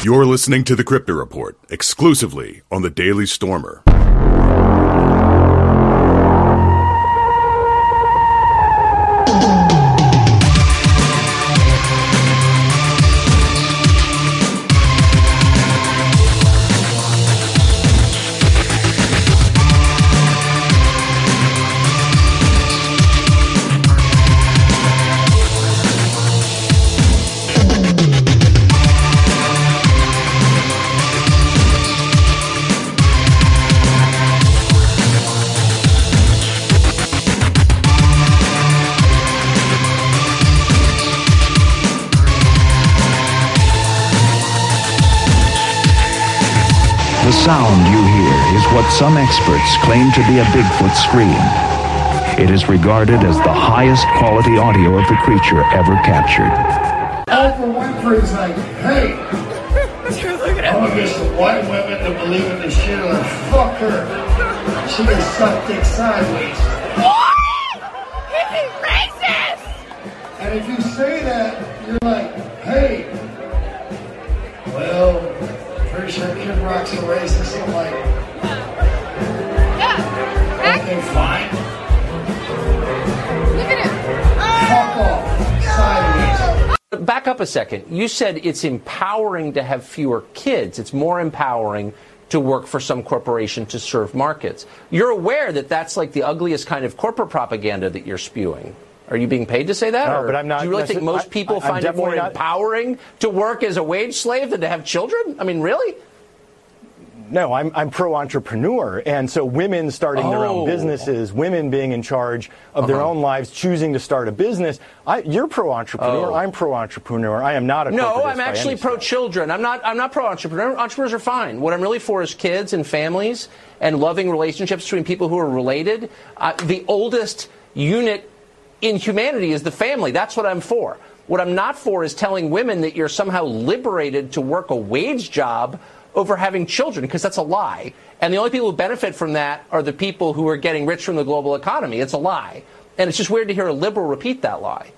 You're listening to The Crypto Report, exclusively on the Daily Stormer. The sound you hear is what some experts claim to be a Bigfoot scream. It is regarded as the highest quality audio of the creature ever captured. Oprah Winfrey's like, hey, I'm against the white women that believe in this shit. Like, fuck her. She can suck dick sideways. What? He's racist! And if you say that, you're like, hey, well, pretty sure Kid Rock's a racist. I'm like, Yeah. okay, fine. Look at him. Fuck off. Sideways. Back up a second. You said it's empowering to have fewer kids. It's more empowering to work for some corporation to serve markets. You're aware that that's like the ugliest kind of corporate propaganda that you're spewing. Are you being paid to say that? No, but I'm not. Do you really think most people find it more empowering to work as a wage slave than to have children? I mean, really? No, I'm pro-entrepreneur, and so women starting their own businesses, women being in charge of their own lives, choosing to start a business. You're pro-entrepreneur. I'm pro-entrepreneur. I am not a No, I'm by actually any stretch. pro-children. I'm not pro-entrepreneur. Entrepreneurs are fine. What I'm really for is kids and families and loving relationships between people who are related. The oldest unit in humanity is the family. That's what I'm for. What I'm not for is telling women that you're somehow liberated to work a wage job over having children, because that's a lie. And the only people who benefit from that are the people who are getting rich from the global economy. It's a lie. And it's just weird to hear a liberal repeat that lie.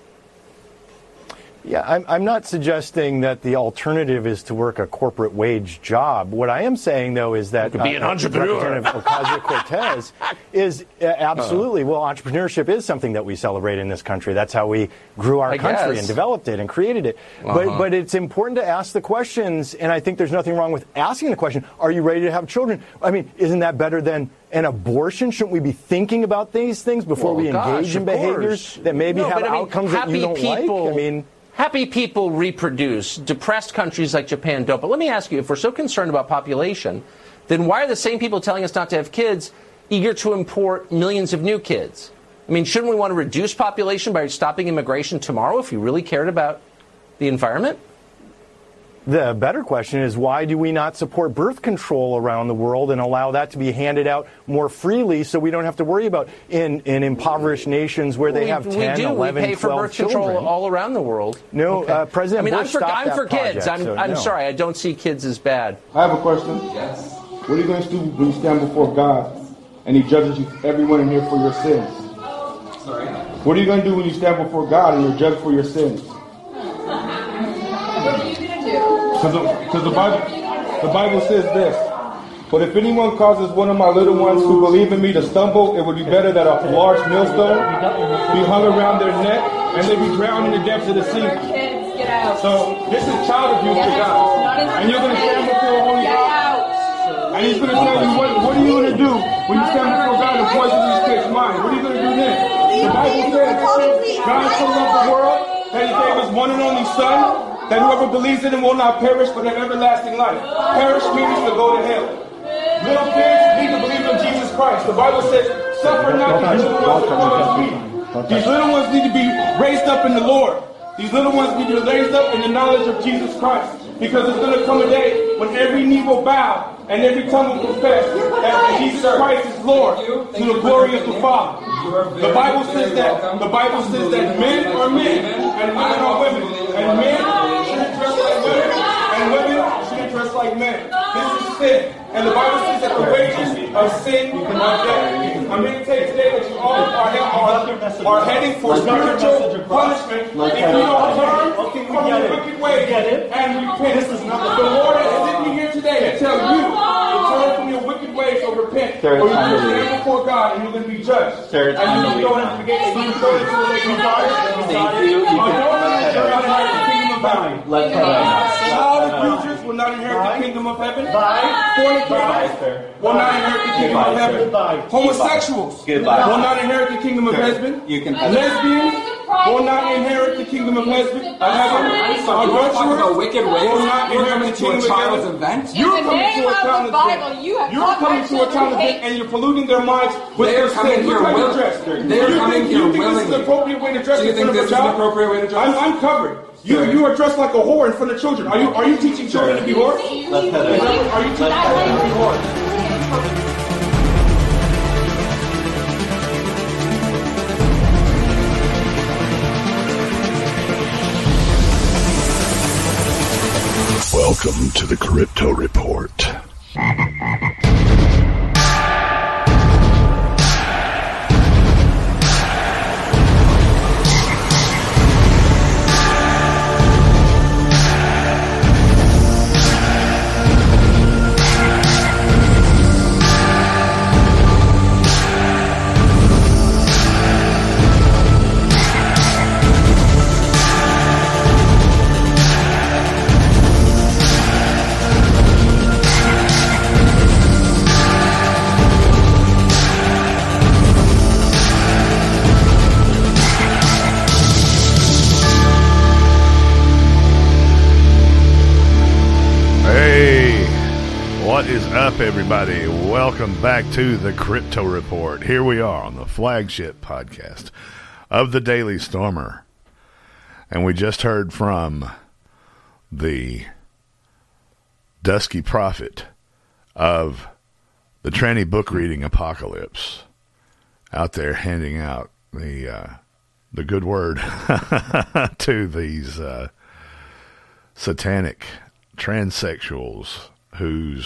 Yeah, I'm not suggesting that the alternative is to work a corporate wage job. What I am saying, though, is that be an entrepreneur. Representative Ocasio-Cortez is absolutely, well, entrepreneurship is something that we celebrate in this country. That's how we grew our country and developed it and created it. But it's important to ask the questions, and I think there's nothing wrong with asking the question, are you ready to have children? I mean, isn't that better than an abortion? Shouldn't we be thinking about these things before we engage in behaviors that maybe have outcomes that you don't like? I mean, happy people reproduce. Depressed countries like Japan don't. But let me ask you, if we're so concerned about population, then why are the same people telling us not to have kids eager to import millions of new kids? I mean, shouldn't we want to reduce population by stopping immigration tomorrow if we really cared about the environment? The better question is, why do we not support birth control around the world and allow that to be handed out more freely so we don't have to worry about in impoverished nations where they have 10, 11, 12 We pay for birth children. control all around the world. No, President Bush stopped that I'm for kids. project, I'm sorry. I don't see kids as bad. I have a question. Yes. What are you going to do when you stand before God and He judges you, everyone in here, for your sins? Sorry? What are you going to do when you stand before God and you're judged for your sins? What are you going to do? Because the Bible says this. But if anyone causes one of my little ones who believe in me to stumble, it would be better that a large millstone be hung around their neck and they be drowned in the depths of the sea. Kids, get out. So this is child abuse to God. And you're going to stand before a holy God. And He's going to tell you, what are you going to do when you stand before God and poison these kids' minds? What are you going to do then? The Bible says God so loved the world that He gave His one and only Son, that whoever believes in Him will not perish but have everlasting life. Perish means to go to hell. Little kids need to believe in Jesus Christ. The Bible says, suffer not the little ones to come unto me. These little ones need to be raised up in the Lord. These little ones need to be raised up in the knowledge of Jesus Christ. Because there's going to come a day when every knee will bow and every tongue will confess that Jesus Christ is Lord to the glory of the Father. The Bible says that men are men and women are women. And men should dress like women and women should dress like men. This is sin. And the Bible says that the wages of sin are death. I'm here to tell you today that you all are heading for spiritual punishment if you don't turn from your wicked ways and repent. The Lord has sent me here today to tell you to turn from your wicked ways or repent, or you're going to stand before God and you're going to be judged. And you're going to forget and you're going to the lake of fire. Thank you. Child abusers will not inherit the kingdom of heaven. Fornicators will not inherit the kingdom of heaven. Homosexuals will not inherit the kingdom of heaven. Lesbians will not inherit the kingdom of heaven. Adulterers will not inherit the kingdom of heaven. You're coming to a town event. You're coming to a town event and you're polluting their minds with their sin. Look how you dress. You think this is the appropriate way to dress in front of a child? I'm covered. You are dressed like a whore in front of children. Are you teaching children to be whores? Are you teaching children to be whores? Welcome to the Crypto Report. What is up, everybody? Welcome back to the Crypto Report. Here we are on the flagship podcast of the Daily Stormer. And we just heard from the dusky prophet of the tranny book reading apocalypse, out there handing out the good word to these satanic transsexuals who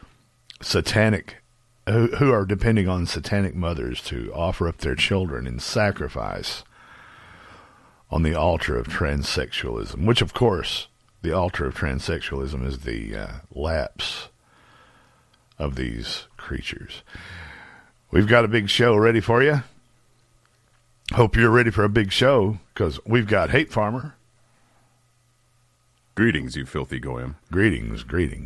are depending on satanic mothers to offer up their children in sacrifice on the altar of transsexualism, which, of course, the altar of transsexualism is the lapse of these creatures. We've got a big show ready for you. Hope you're ready for a big show, because we've got Hate Farmer. Greetings, you filthy goyim. Greetings.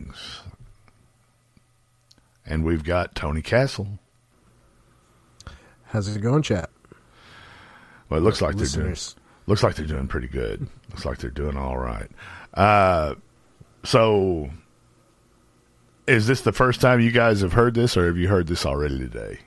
And we've got Tony Castle. How's it going, chat? Well, it looks like they're doing pretty good. Looks like they're doing all right. So, is this the first time you guys have heard this, or have you heard this already today?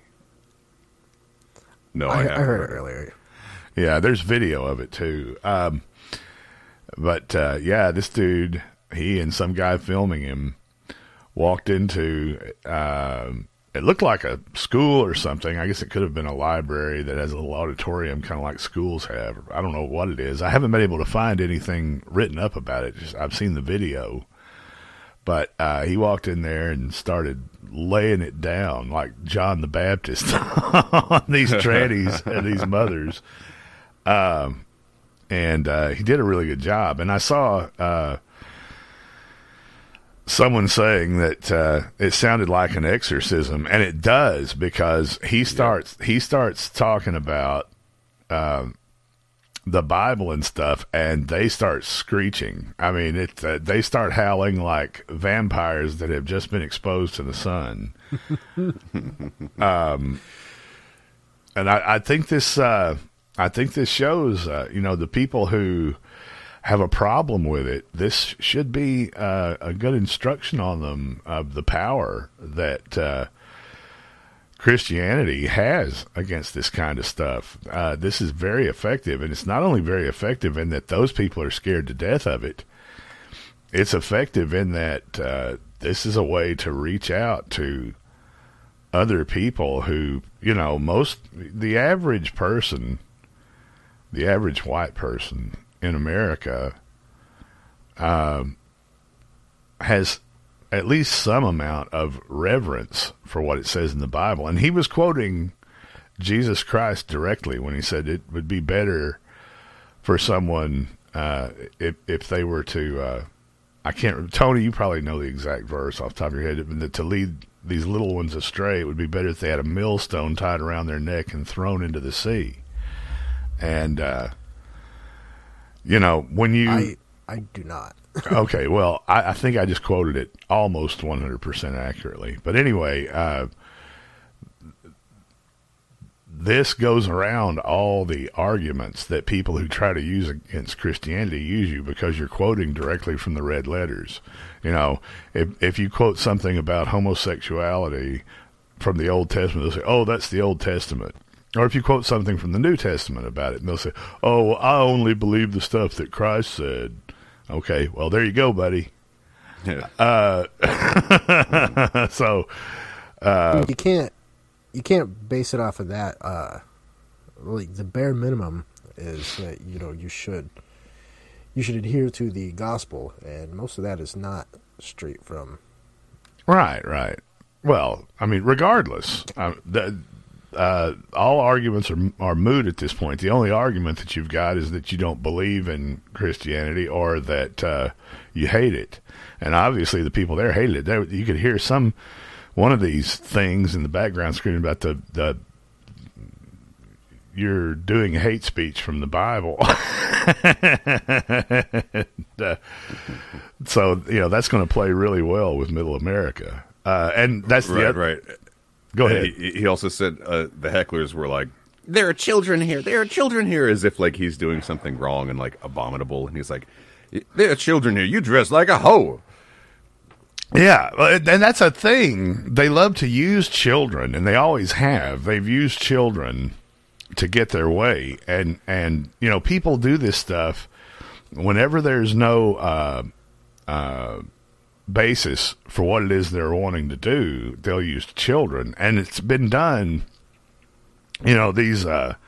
No, I haven't. I heard it earlier. Yeah, there's video of it too. But this dude, he and some guy filming him, walked into, it looked like a school or something. I guess it could have been a library that has a little auditorium, kind of like schools have. I don't know what it is. I haven't been able to find anything written up about it. I've seen the video. But he walked in there and started laying it down like John the Baptist on these trannies and these mothers. And he did a really good job. And I saw someone saying that it sounded like an exorcism, and it does, because he starts talking about the Bible and stuff, and they start screeching. I mean, they start howling like vampires that have just been exposed to the sun. And I think this shows, the people who have a problem with it, this should be a good instruction on them of the power that Christianity has against this kind of stuff. This is very effective, and it's not only very effective in that those people are scared to death of it. It's effective in that this is a way to reach out to other people who, the average person, the average white person in America has at least some amount of reverence for what it says in the Bible. And he was quoting Jesus Christ directly when he said it would be better for someone if they were to, I can't, Tony, you probably know the exact verse off the top of your head, that to lead these little ones astray, it would be better if they had a millstone tied around their neck and thrown into the sea. And, when you... I do not. Okay, well, I think I just quoted it almost 100% accurately. But anyway, this goes around all the arguments that people who try to use against Christianity use you because you're quoting directly from the red letters. If you quote something about homosexuality from the Old Testament, they'll say, oh, that's the Old Testament. Or if you quote something from the New Testament about it, and they'll say, oh, I only believe the stuff that Christ said. Okay, well, there you go, buddy. Yeah. So you can't base it off of that. Like the bare minimum is that you should adhere to the gospel, and most of that is not straight from. Right. Well, I mean, regardless, all arguments are moot at this point. The only argument that you've got is that you don't believe in Christianity or that you hate it. And obviously the people there hated it. You could hear one of these things in the background screaming about the you're doing hate speech from the Bible. So, that's going to play really well with Middle America. And that's right. Go ahead. He also said the hecklers were like, there are children here. There are children here, as if like he's doing something wrong and like abominable. And he's like, there are children here. You dress like a hoe. Yeah, and that's a thing. They love to use children, and they always have. They've used children to get their way. And people do this stuff whenever there's no basis for what it is they're wanting to do. They'll use children, and it's been done. These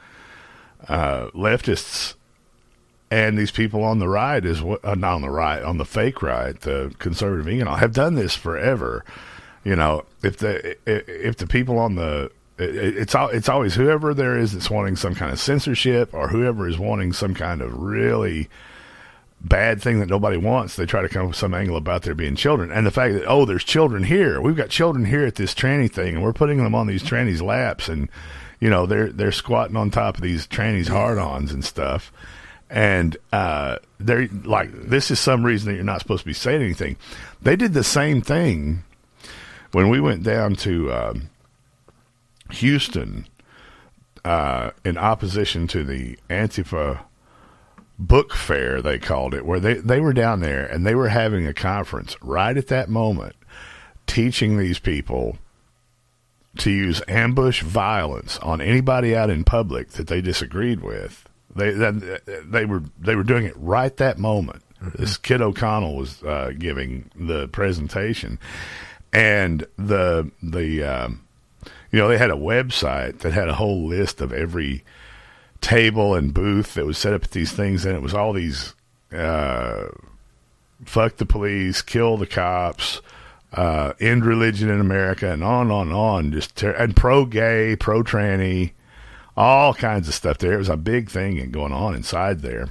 leftists and these people on the right not on the right, on the fake right, the conservative have done this forever. If the people on the it's always whoever there is that's wanting some kind of censorship, or whoever is wanting some kind of really bad thing that nobody wants, they try to come up with some angle about there being children. And the fact that, there's children here. We've got children here at this tranny thing, and we're putting them on these trannies' laps, and, they're squatting on top of these trannies' hard-ons and stuff. And they're like, this is some reason that you're not supposed to be saying anything. They did the same thing when we went down to Houston in opposition to the Antifa book fair, they called it, where they were down there and they were having a conference right at that moment, teaching these people to use ambush violence on anybody out in public that they disagreed with. They were doing it right that moment. Mm-hmm. This Kid O'Connell was giving the presentation, and they had a website that had a whole list of every table and booth that was set up at these things, and it was all these fuck the police, kill the cops, end religion in America, and on and on, and pro-gay, pro-tranny, all kinds of stuff there. It was a big thing going on inside there.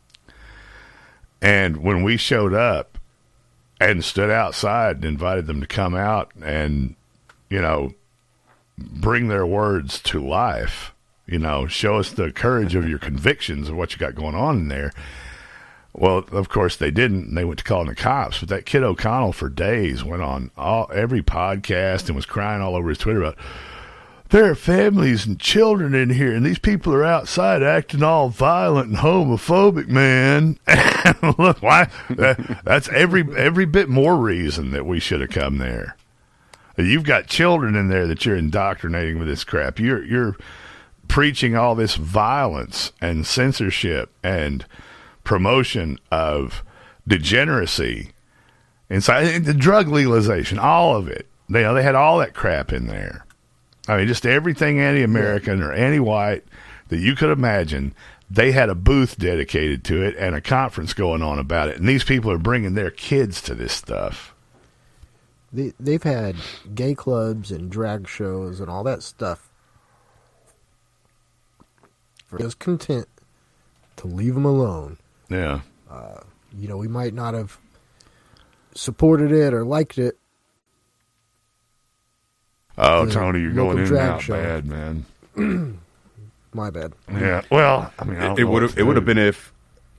And when we showed up and stood outside and invited them to come out and, bring their words to life, show us the courage of your convictions of what you got going on in there. Well, of course they didn't, and they went to calling the cops. But that Kid O'Connell for days went on every podcast and was crying all over his Twitter about, there are families and children in here, and these people are outside acting all violent and homophobic, man. Look, why? That's every bit more reason that we should have come there. You've got children in there that you're indoctrinating with this crap. You're preaching all this violence and censorship and promotion of degeneracy inside the drug legalization, all of it. They had all that crap in there. I mean, just everything anti-American or anti-white that you could imagine. They had a booth dedicated to it and a conference going on about it. And these people are bringing their kids to this stuff. They've had gay clubs and drag shows and all that stuff. I was content to leave them alone Yeah. We might not have supported it or liked it. Oh, Tony, you're going in and out show. bad, man. My bad. Yeah. Well, I mean, it would have been if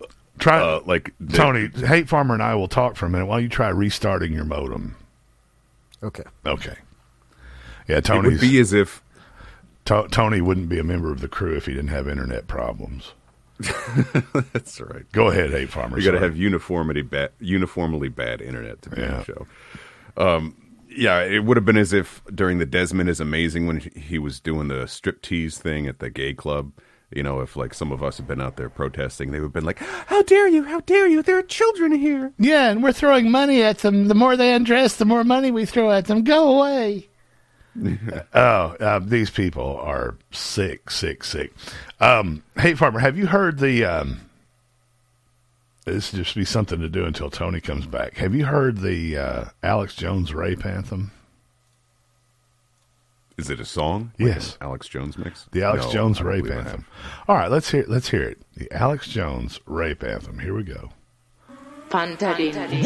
Tony, Hate Farmer and I will talk for a minute while you try restarting your modem. Okay. Yeah, Tony. It would be as if Tony wouldn't be a member of the crew if he didn't have internet problems. That's right. Go ahead, Hate Farmer. You got to have uniformly bad internet to be on the show. Yeah, it would have been as if during the Desmond is Amazing when he was doing the striptease thing at the gay club. If like some of us had been out there protesting, they would have been like, how dare you, there are children here. Yeah, and we're throwing money at them. The more they undress, the more money we throw at them. Go away. These people are sick. Hate Farmer, have you heard the this will just be something to do until Tony comes back. Have you heard the Alex Jones rape anthem? Is it a song? Yes. Like Alex Jones mix? The Alex Jones rape anthem. All right, let's hear it. The Alex Jones rape anthem. Here we go. Pantadine.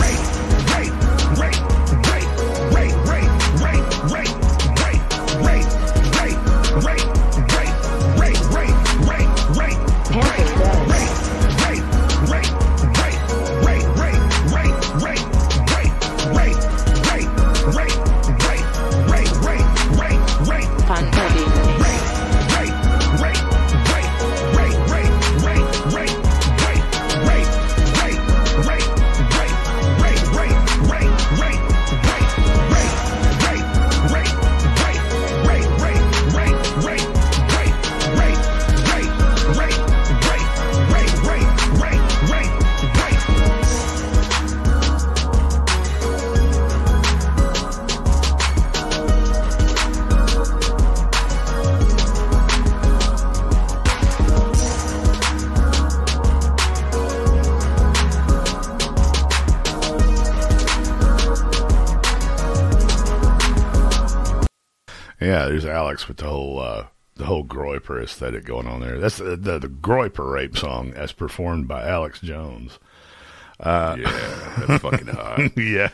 Yeah, there's Alex with the whole Groyper aesthetic going on there. That's the Groyper rape song as performed by Alex Jones. Yeah, that's fucking hot. Yeah.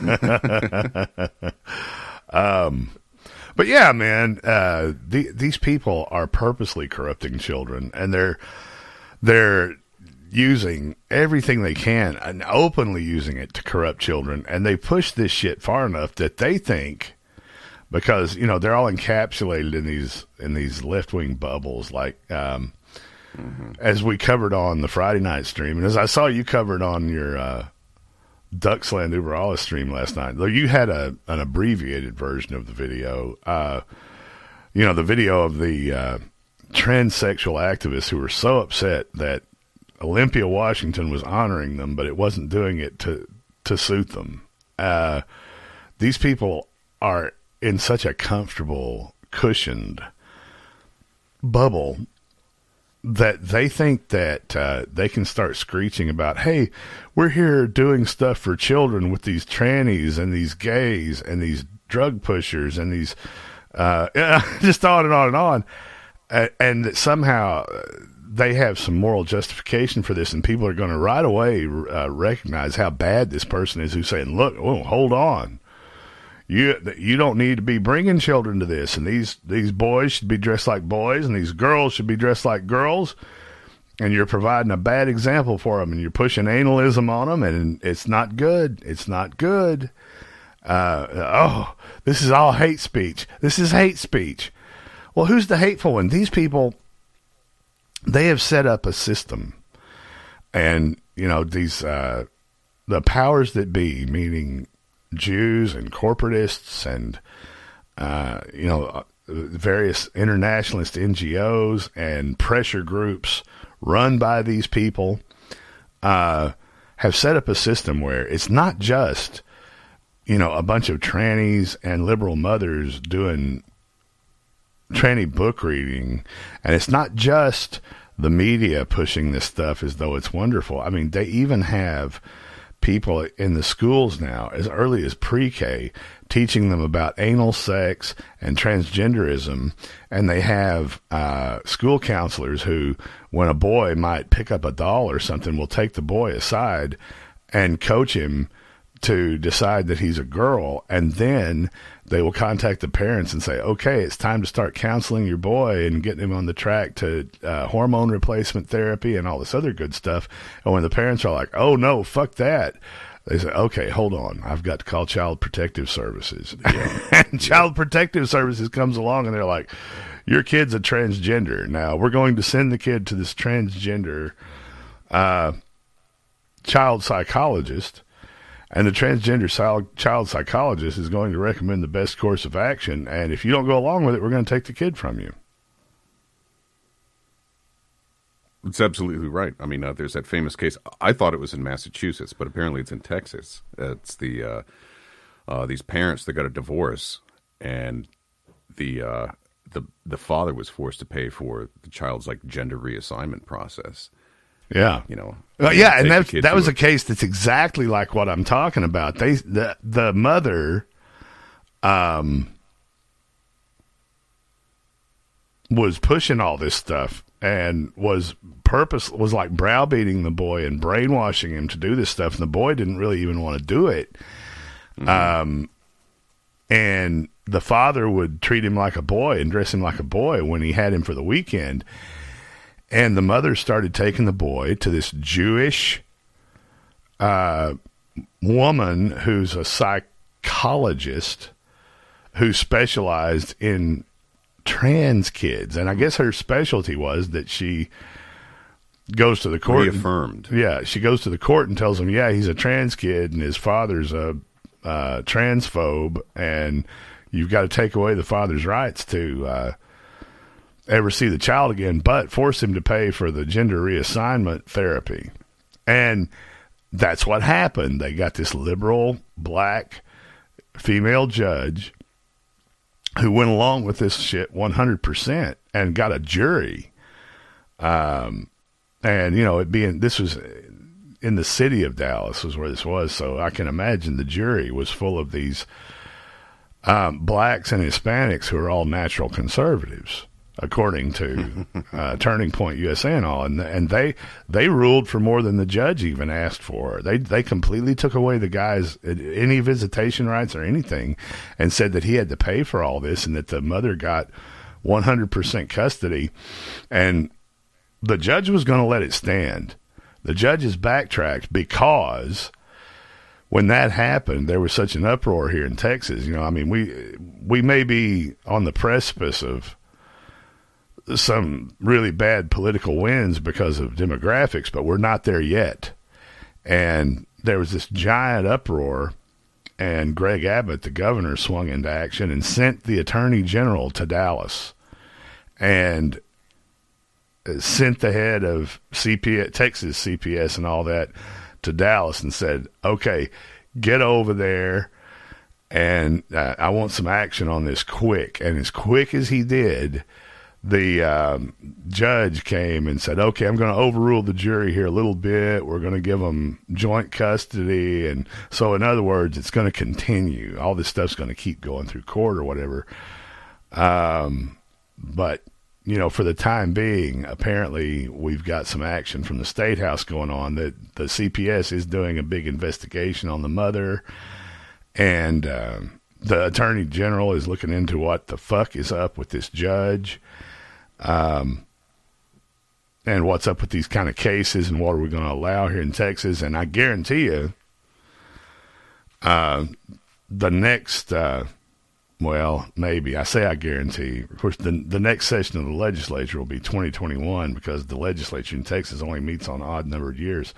But yeah, man, these people are purposely corrupting children, and they're using everything they can and openly using it to corrupt children, and they push this shit far enough that they think, because they're all encapsulated in these left-wing bubbles, like as we covered on the Friday night stream, and as I saw you covered on your Ducksland Uber Alles stream last night, though you had an abbreviated version of the video. The video of the transsexual activists who were so upset that Olympia, Washington was honoring them, but it wasn't doing it to suit them. These people are in such a comfortable, cushioned bubble that they think that they can start screeching about, hey, we're here doing stuff for children with these trannies and these gays and these drug pushers and these just on and on and on. And that somehow they have some moral justification for this, and people are going to right away recognize how bad this person is who's saying, look, hold on. You don't need to be bringing children to this, and these boys should be dressed like boys, and these girls should be dressed like girls, and you're providing a bad example for them, and you're pushing analism on them, and it's not good. It's not good. This is all hate speech. This is hate speech. Well, who's the hateful one? These people, they have set up a system, and these the powers that be, meaning Jews and corporatists and various internationalist NGOs and pressure groups run by these people have set up a system where it's not just a bunch of trannies and liberal mothers doing tranny book reading, and it's not just the media pushing this stuff as though it's wonderful. I mean, they even have people in the schools now, as early as pre-K, teaching them about anal sex and transgenderism. And they have school counselors who, when a boy might pick up a doll or something, will take the boy aside and coach him to decide that he's a girl. And then they will contact the parents and say, okay, it's time to start counseling your boy and getting him on the track to hormone replacement therapy and all this other good stuff. And when the parents are like, oh, no, fuck that, they say, okay, hold on, I've got to call Child Protective Services. Yeah. And Child Protective Services comes along and they're like, your kid's a transgender. Now, we're going to send the kid to this transgender child psychologist. And the transgender child psychologist is going to recommend the best course of action. And if you don't go along with it, we're going to take the kid from you. It's absolutely right. I mean, there's that famous case. I thought it was in Massachusetts, but apparently it's in Texas. It's the these parents that got a divorce, and the father was forced to pay for the child's like gender reassignment process. Yeah, you know. Yeah, and that was a case that's exactly like what I'm talking about. The mother was pushing all this stuff and was like browbeating the boy and brainwashing him to do this stuff, and the boy didn't really even want to do it. Mm-hmm. And the father would treat him like a boy and dress him like a boy when he had him for the weekend. And the mother started taking the boy to this Jewish woman who's a psychologist who specialized in trans kids. And I guess her specialty was that she goes to the court. Reaffirmed. She goes to the court and tells him, yeah, he's a trans kid and his father's a transphobe, and you've got to take away the father's rights to ever see the child again, but force him to pay for the gender reassignment therapy. And that's what happened. They got this liberal black female judge who went along with this shit 100% and got a jury. And you know, this was in the city of Dallas was where this was. So I can imagine the jury was full of these blacks and Hispanics who are all natural conservatives, according to Turning Point USA and all. And they ruled for more than the judge even asked for. They completely took away the guy's any visitation rights or anything and said that he had to pay for all this and that the mother got 100% custody. And the judge was going to let it stand. The judge has backtracked because when that happened, there was such an uproar here in Texas. You know, I mean, we may be on the precipice of some really bad political wins because of demographics, but we're not there yet. And there was this giant uproar, and Greg Abbott, the governor, swung into action and sent the attorney general to Dallas and sent the head of Texas CPS and all that to Dallas and said, okay, get over there and I want some action on this quick. And as quick as he did, the judge came and said, okay, I'm going to overrule the jury here a little bit. We're going to give them joint custody. And so in other words, it's going to continue. All this stuff's going to keep going through court or whatever. But you know, for the time being, apparently we've got some action from the State House going on that the CPS is doing a big investigation on the mother, and the Attorney General is looking into what the fuck is up with this judge, and what's up with these kind of cases and what are we going to allow here in Texas. And I guarantee you, the next... well, maybe. I say I guarantee. Of course, the next session of the legislature will be 2021 because the legislature in Texas only meets on odd-numbered years.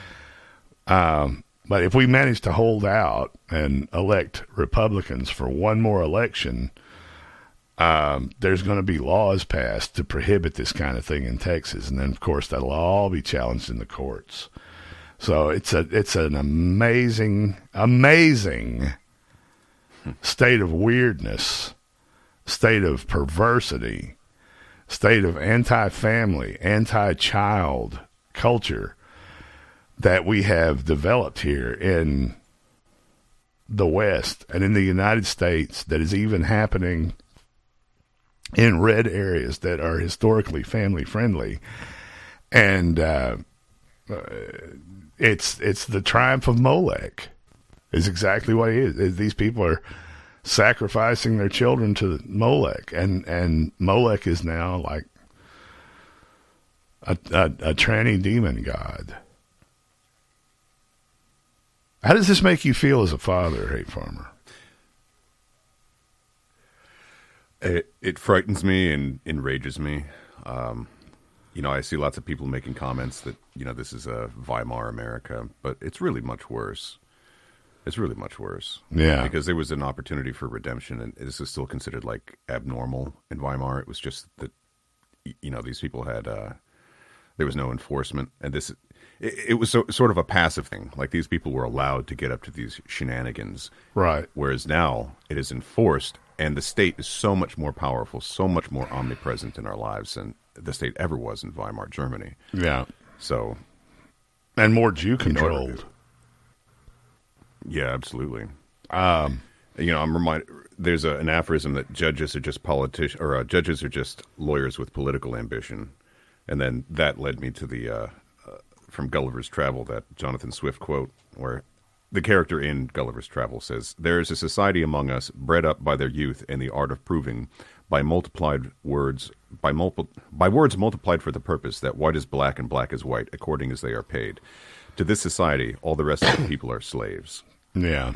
But if we manage to hold out and elect Republicans for one more election, there's going to be laws passed to prohibit this kind of thing in Texas. And then, of course, that'll all be challenged in the courts. So it's an amazing state of weirdness, state of perversity, state of anti-family, anti-child culture that we have developed here in the West and in the United States that is even happening in red areas that are historically family friendly. And it's the triumph of Molech is exactly what it is. These people are sacrificing their children to Molech, and Molech is now like a tranny demon god. How does this make you feel as a father, Hate Farmer? It frightens me and enrages me. I see lots of people making comments that, this is a Weimar America, but it's really much worse. It's really much worse. Yeah. Because there was an opportunity for redemption, and this is still considered like abnormal in Weimar. It was just that, these people had, there was no enforcement, and it was sort of a passive thing. Like, these people were allowed to get up to these shenanigans. Right. Whereas now it is enforced, and the state is so much more powerful, so much more omnipresent in our lives than the state ever was in Weimar Germany. Yeah. So. And more Jew controlled. Yeah, absolutely. I'm reminded. There's an aphorism that judges are just politicians, or judges are just lawyers with political ambition, and then that led me to the from Gulliver's Travel, that Jonathan Swift quote, where the character in Gulliver's Travel says, "There is a society among us bred up by their youth in the art of proving by words multiplied for the purpose that white is black and black is white, according as they are paid. To this society, all the rest of the people are slaves." Yeah.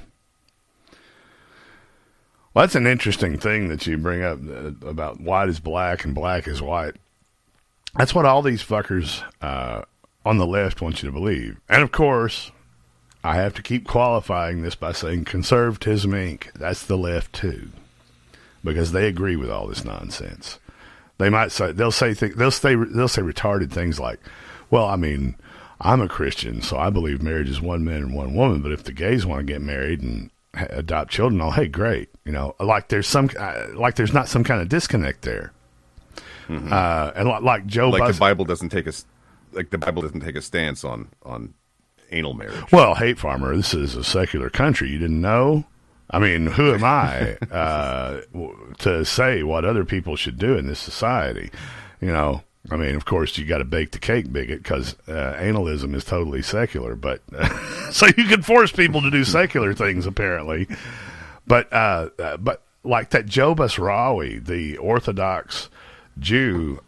Well, that's an interesting thing that you bring up about white is black and black is white. That's what all these fuckers on the left want you to believe. And, of course, I have to keep qualifying this by saying Conservatism Inc. That's the left, too, because they agree with all this nonsense. They might say they'll say retarded things like, "Well, I mean, I'm a Christian, so I believe marriage is one man and one woman. But if the gays want to get married and adopt children, hey, great." Like there's not some kind of disconnect there. Mm-hmm. And like Joe, the Bible doesn't take a stance on anal marriage. Well, Hate Farmer, this is a secular country. You didn't know? I mean, who am I to say what other people should do in this society? I mean, of course, you got to bake the cake, bigot, because analism is totally secular. But so you can force people to do secular things, apparently. But like that Joe Basrawi, the Orthodox Jew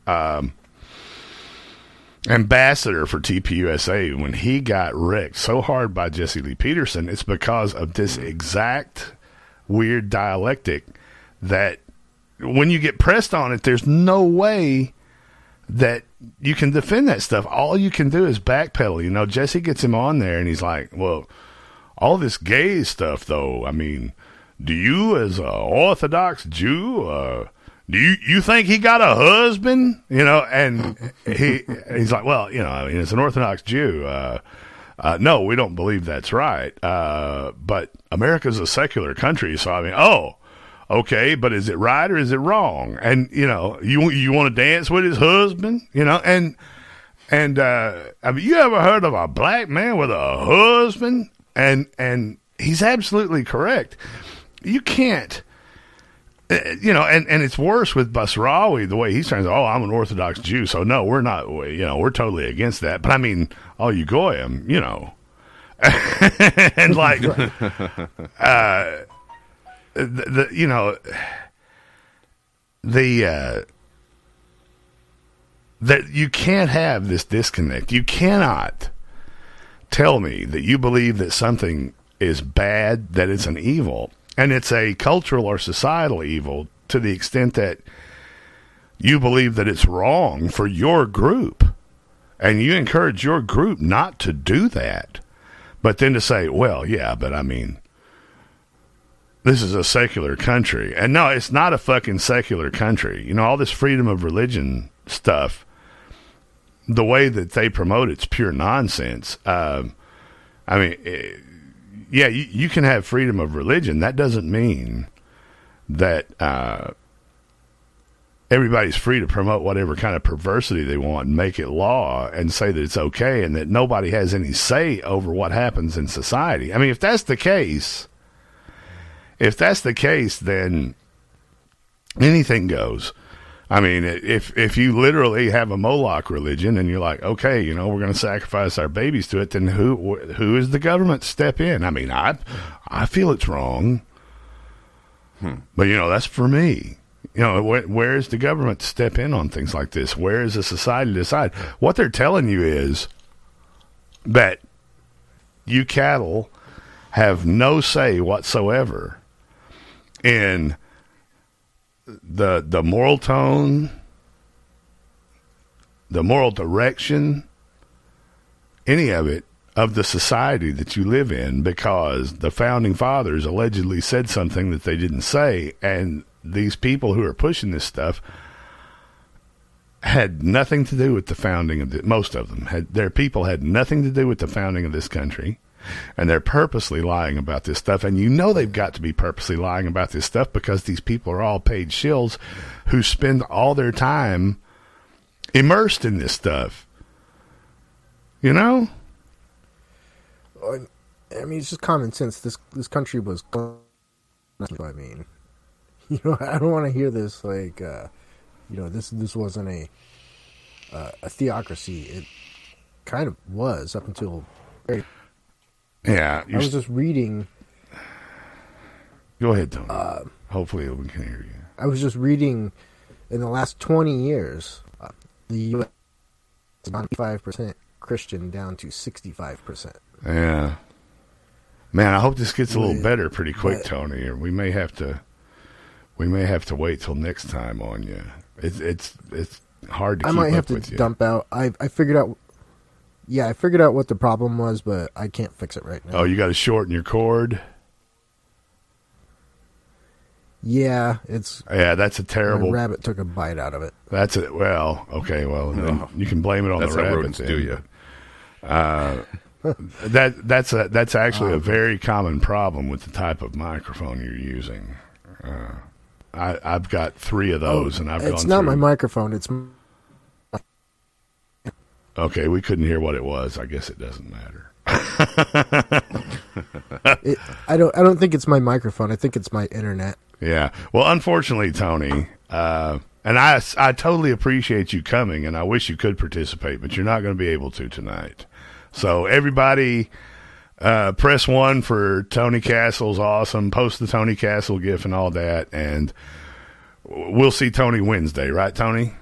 ambassador for TPUSA, when he got wrecked so hard by Jesse Lee Peterson, it's because of this exact weird dialectic that when you get pressed on it, there's no way that you can defend that stuff. All you can do is backpedal. Jesse gets him on there and he's like, "Well, all this gay stuff though, I mean, do you as an Orthodox Jew, do you think he got a husband?" And he's like, "Well, I mean, as an Orthodox Jew, no, we don't believe that's right. But America's a secular country, so I mean, okay, but is it right or is it wrong?" And you want to dance with his husband, and I mean, you ever heard of a black man with a husband? And he's absolutely correct. You can't. And it's worse with Basrawi, the way he's trying to say, "Oh, I'm an Orthodox Jew, so no, we're not, we're totally against that." But I mean, you goyim, and like, that you can't have this disconnect. You cannot tell me that you believe that something is bad, that it's an evil, and it's a cultural or societal evil to the extent that you believe that it's wrong for your group, and you encourage your group not to do that. But then to say, "Well, yeah, but I mean, this is a secular country." And no, it's not a fucking secular country. All this freedom of religion stuff, the way that they promote it's pure nonsense. I mean, yeah, you can have freedom of religion. That doesn't mean that everybody's free to promote whatever kind of perversity they want and make it law and say that it's okay and that nobody has any say over what happens in society. I mean, if that's the case, then anything goes. I mean, if you literally have a Moloch religion and you're like, okay, you know, we're going to sacrifice our babies to it, then who is the government to step in? I mean, I feel it's wrong, but, you know, that's for me. You know, where is the government to step in on things like this? Where is the society to decide? What they're telling you is that you cattle have no say whatsoever in the moral tone, the moral direction, any of it, of the society that you live in, because the founding fathers allegedly said something that they didn't say, and these people who are pushing this stuff had nothing to do with the founding of most of them. Their people had nothing to do with the founding of this country, and they're purposely lying about this stuff. And you know they've got to be purposely lying about this stuff because these people are all paid shills who spend all their time immersed in this stuff. You know? I mean, it's just common sense. This country was... I mean... You know, I don't want to hear this like, you know, this wasn't a theocracy. It kind of was up until very. Yeah, I was just reading. Go ahead, Tony. Hopefully, we can hear you. I was just reading, in the last 20 years, the U.S. is 95% Christian down to 65%. Yeah, man, I hope this gets a little better pretty quick, Tony. Or we may have to. We may have to wait till next time on you. It's hard to keep up with you. I might have to dump out. I figured out. Yeah, I figured out what the problem was, but I can't fix it right now. Oh, you got to shorten your cord? Yeah, it's... Yeah, that's a terrible... My rabbit took a bite out of it. That's it. Well, okay, well, then you can blame it on the rabbits. That's how rodents do you. That's actually a very common problem with the type of microphone you're using. I've got 3 of those, and I've gone through... It's not my microphone, it's... Okay, we couldn't hear what it was. I guess it doesn't matter. I don't think it's my microphone. I think it's my internet. Yeah. Well, unfortunately, Tony, and I totally appreciate you coming, and I wish you could participate, but you're not going to be able to tonight. So everybody... press 1 for Tony Castle's awesome. Post the Tony Castle gif and all that, and we'll see Tony Wednesday, right, Tony?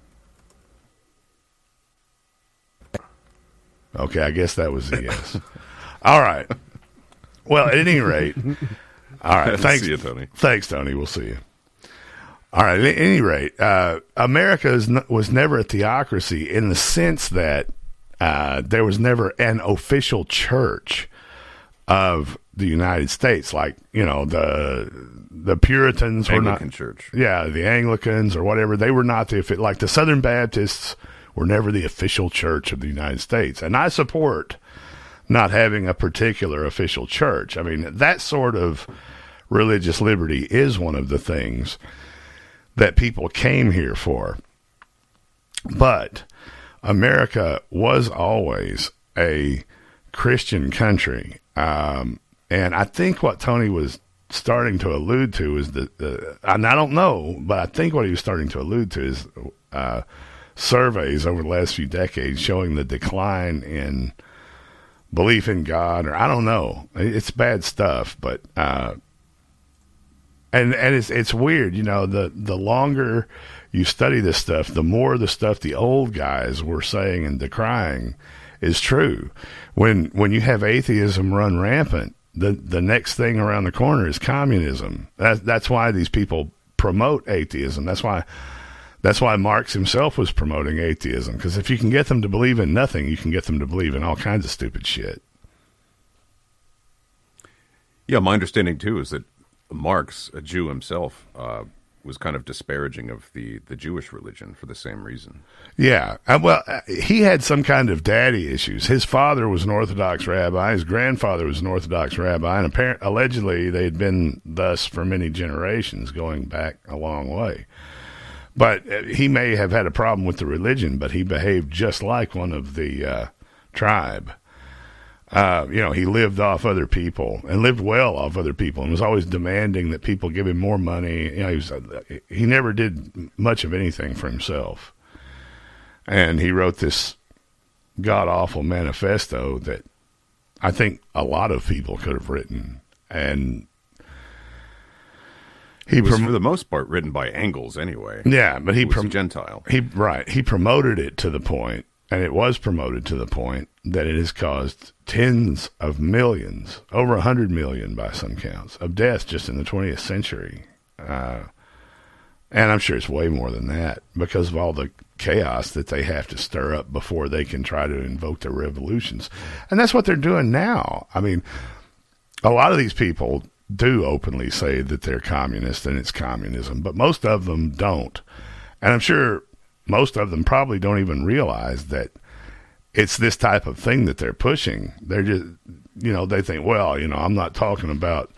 Okay, I guess that was a yes. All right. Well, at any rate, all right. Thanks, see you, Tony. Thanks, Tony. We'll see you. All right. At any rate, America was never a theocracy in the sense that there was never an official church of the United States, like, you know, the Puritans were not Anglican church. Yeah, the Anglicans or whatever. They were not like the Southern Baptists were never the official church of the United States. And I support not having a particular official church. I mean, that sort of religious liberty is one of the things that people came here for. But America was always a Christian country. And I think what Tony was starting to allude to is and I don't know, but I think what he was starting to allude to is surveys over the last few decades showing the decline in belief in God, or I don't know. It's bad stuff, but and it's weird, you know, the longer you study this stuff, the more the stuff the old guys were saying and decrying is true. When you have atheism run rampant, the next thing around the corner is communism. That's why these people promote atheism. That's why Marx himself was promoting atheism, because if you can get them to believe in nothing, you can get them to believe in all kinds of stupid shit. Yeah, my understanding too is that Marx, a Jew himself, was kind of disparaging of the Jewish religion for the same reason. Yeah, well, he had some kind of daddy issues. His father was an Orthodox rabbi. His grandfather was an Orthodox rabbi, and allegedly they had been thus for many generations, going back a long way. But he may have had a problem with the religion, but he behaved just like one of the tribe. He lived off other people and lived well off other people and was always demanding that people give him more money. He never did much of anything for himself. And he wrote this god-awful manifesto that I think a lot of people could have written. And it was, for the most part, written by Engels anyway. Yeah, but he was a Gentile. He promoted it to the point, and it was promoted to the point that it has caused tens of millions, over 100 million by some counts, of deaths just in the 20th century. And I'm sure it's way more than that because of all the chaos that they have to stir up before they can try to invoke their revolutions. And that's what they're doing now. I mean, a lot of these people do openly say that they're communist and it's communism, but most of them don't. And I'm sure most of them probably don't even realize that it's this type of thing that they're pushing. They're just, they think, well, I'm not talking about,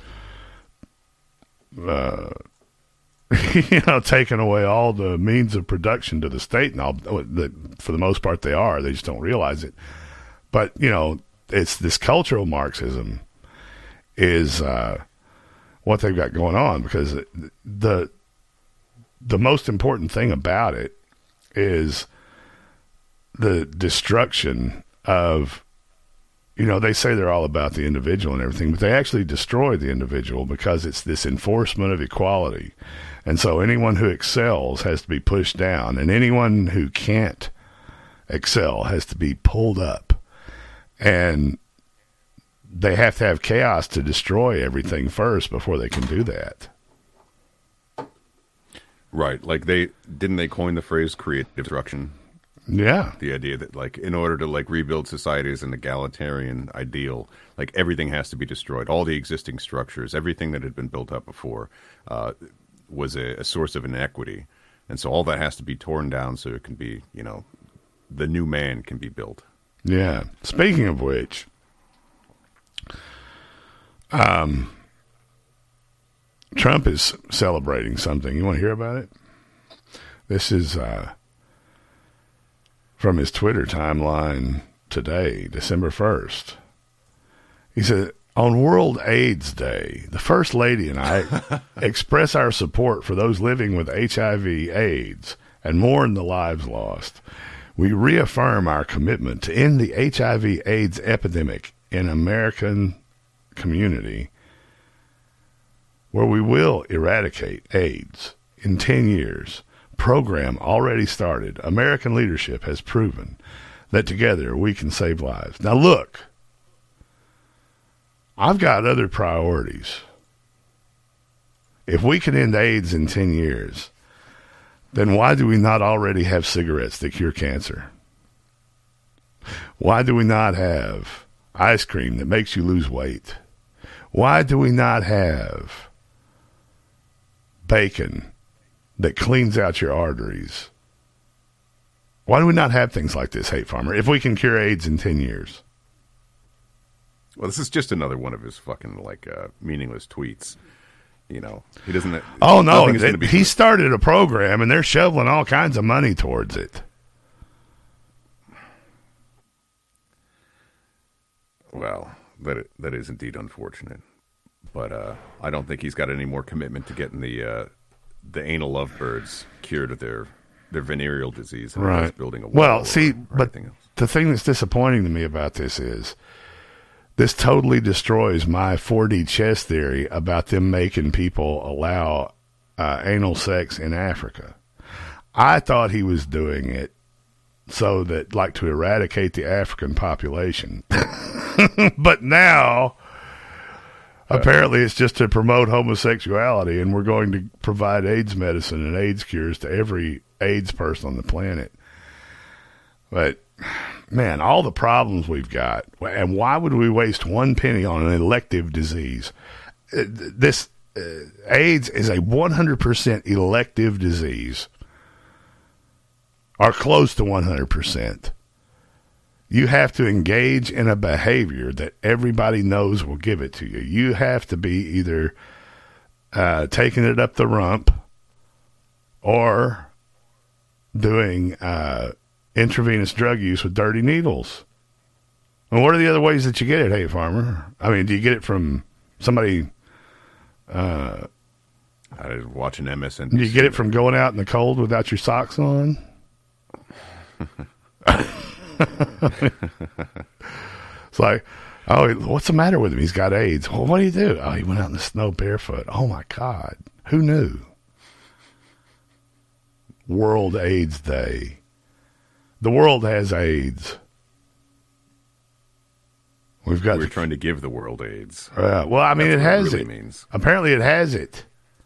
taking away all the means of production to the state and all. For the most part, they are. They just don't realize it. But, it's this cultural Marxism is what they've got going on, because the most important thing about it is the destruction of, they say they're all about the individual and everything, but they actually destroy the individual because it's this enforcement of equality. And so anyone who excels has to be pushed down, and anyone who can't excel has to be pulled up. And they have to have chaos to destroy everything first before they can do that. Right. Like they coin the phrase creative destruction? Yeah. The idea that in order to rebuild society as an egalitarian ideal, everything has to be destroyed. All the existing structures, everything that had been built up before was a source of inequity. And so all that has to be torn down so it can be, the new man can be built. Yeah. Speaking of which, Trump is celebrating something. You want to hear about it? This is from his Twitter timeline today, December 1st. He said, on World AIDS Day, the First Lady and I express our support for those living with HIV/AIDS and mourn the lives lost. We reaffirm our commitment to end the HIV/AIDS epidemic in American community, where we will eradicate AIDS in 10 years. Program already started. American leadership has proven that together we can save lives. Now look, I've got other priorities. If we can end AIDS in 10 years, then why do we not already have cigarettes that cure cancer? Why do we not have ice cream that makes you lose weight? Why do we not have bacon that cleans out your arteries? Why do we not have things like this, Hate Farmer, if we can cure AIDS in 10 years? Well, this is just another one of his fucking meaningless tweets. He doesn't. Oh no! He started a program, and they're shoveling all kinds of money towards it. Well, that is indeed unfortunate, but I don't think he's got any more commitment to getting the anal lovebirds cured of their venereal disease. And right. Building a wall. Well, see, but the thing that's disappointing to me about this is this totally destroys my 4D chess theory about them making people allow anal sex in Africa. I thought he was doing it so that, to eradicate the African population. But now, apparently it's just to promote homosexuality, and we're going to provide AIDS medicine and AIDS cures to every AIDS person on the planet. But, man, all the problems we've got, and why would we waste one penny on an elective disease? AIDS is a 100% elective disease, or close to 100%. You have to engage in a behavior that everybody knows will give it to you. You have to be either taking it up the rump or doing intravenous drug use with dirty needles. And what are the other ways that you get it, hey, farmer? I mean, do you get it from somebody... I was watching MSNBC. Do you get it from going out in the cold without your socks on? It's like, oh, what's the matter with him? He's got AIDS. Well, what do you do? Oh, he went out in the snow barefoot. Oh, my God. Who knew? World AIDS Day. The world has AIDS. We're trying to give the world AIDS. Well, I mean, it has really it. Means. Apparently, it has it.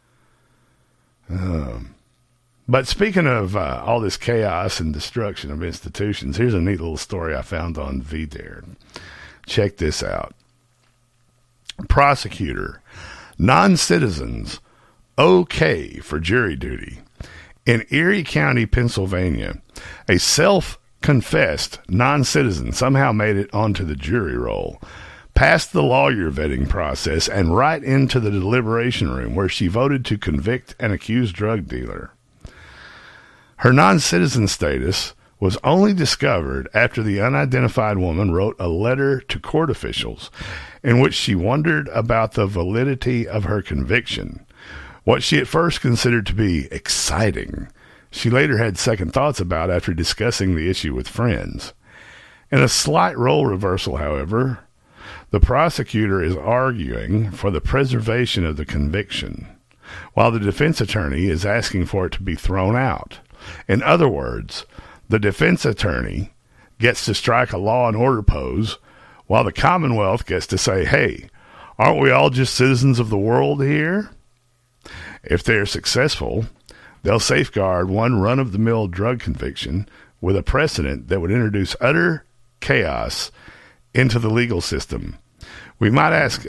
But speaking of all this chaos and destruction of institutions, here's a neat little story I found on VDare. Check this out. Prosecutor, non-citizens, okay for jury duty. In Erie County, Pennsylvania, a self-confessed non-citizen somehow made it onto the jury roll, passed the lawyer vetting process, and right into the deliberation room where she voted to convict an accused drug dealer. Her non-citizen status was only discovered after the unidentified woman wrote a letter to court officials in which she wondered about the validity of her conviction. What she at first considered to be exciting, she later had second thoughts about after discussing the issue with friends. In a slight role reversal, however, the prosecutor is arguing for the preservation of the conviction, while the defense attorney is asking for it to be thrown out. In other words, the defense attorney gets to strike a law and order pose, while the Commonwealth gets to say, hey, aren't we all just citizens of the world here? If they're successful, they'll safeguard one run-of-the-mill drug conviction with a precedent that would introduce utter chaos into the legal system. We might ask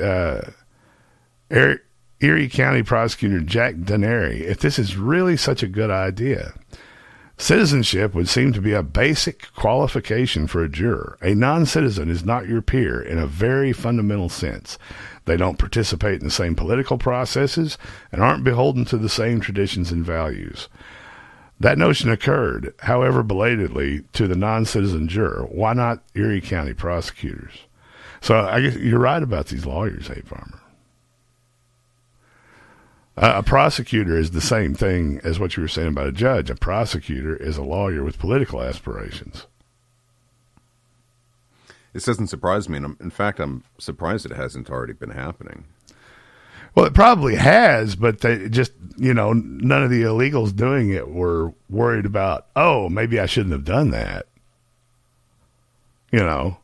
Erie County Prosecutor Jack Dennery if this is really such a good idea. Citizenship would seem to be a basic qualification for a juror. A non-citizen is not your peer in a very fundamental sense. They don't participate in the same political processes and aren't beholden to the same traditions and values. That notion occurred, however belatedly, to the non-citizen juror. Why not Erie County prosecutors? So I guess you're right about these lawyers, hey, Farmer. A prosecutor is the same thing as what you were saying about a judge. A prosecutor is a lawyer with political aspirations. This doesn't surprise me. And in fact, I'm surprised it hasn't already been happening. Well, it probably has, but they just, none of the illegals doing it were worried about, oh, maybe I shouldn't have done that. Well,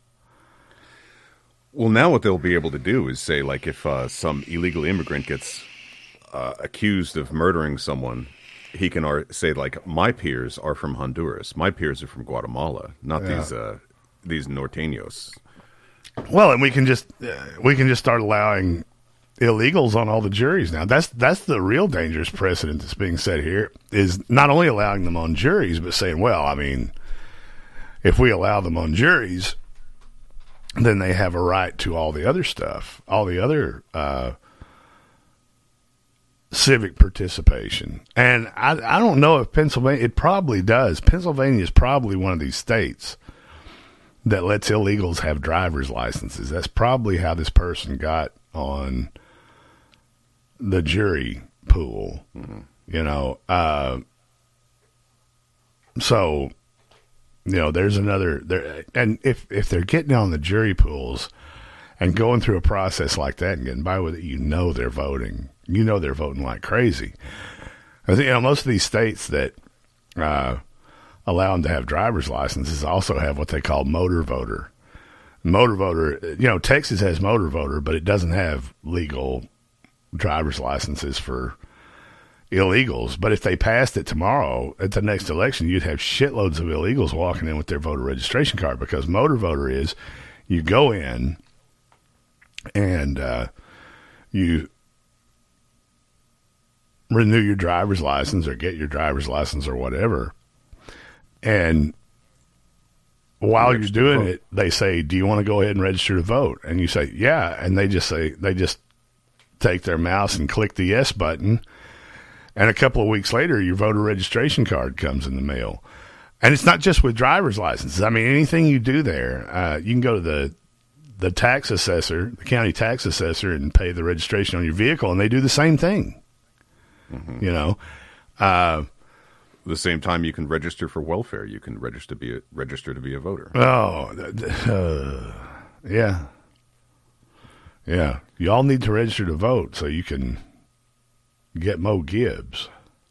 now what they'll be able to do is say, like, if some illegal immigrant gets accused of murdering someone, he can say, like, my peers are from Honduras. My peers are from Guatemala, not these norteños. Well, and we can just start allowing illegals on all the juries now. That's the real dangerous precedent that's being set here, is not only allowing them on juries, but saying, well, I mean, if we allow them on juries, then they have a right to all the other stuff, all the other civic participation. And I don't know if Pennsylvania, it probably does. Pennsylvania is probably one of these states that lets illegals have driver's licenses. That's probably how this person got on the jury pool, So, there's another, and if they're getting on the jury pools and going through a process like that and getting by with it, they're voting. They're voting like crazy. I think, most of these states that allow them to have driver's licenses also have what they call motor voter. Motor voter, Texas has motor voter, but it doesn't have legal driver's licenses for illegals. But if they passed it tomorrow at the next election, you'd have shitloads of illegals walking in with their voter registration card, because motor voter is you go in and you renew your driver's license or get your driver's license or whatever. And while you're doing it, they say, do you want to go ahead and register to vote? And you say, yeah. And they just take their mouse and click the yes button. And a couple of weeks later, your voter registration card comes in the mail. And it's not just with driver's licenses. I mean, anything you do there, you can go to the tax assessor, the county tax assessor, and pay the registration on your vehicle, and they do the same thing. Mm-hmm. You know, the same time you can register for welfare, you can register to be a voter. Yeah. Yeah. You all need to register to vote so you can get Mo Gibbs.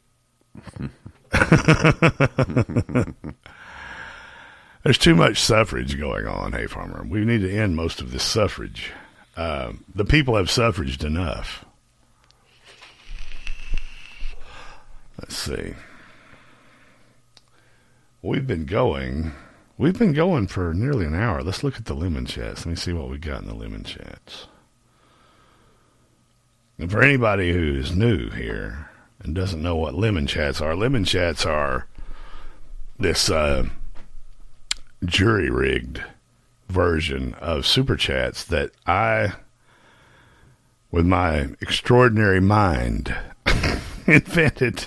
There's too much suffrage going on, Hey Farmer. We need to end most of this suffrage. The people have suffraged enough. Let's see. We've been going for nearly an hour. Let's look at the Lemon Chats. Let me see what we got in the Lemon Chats. And for anybody who's new here and doesn't know what Lemon Chats are this jury-rigged version of Super Chats that I, with my extraordinary mind, invented.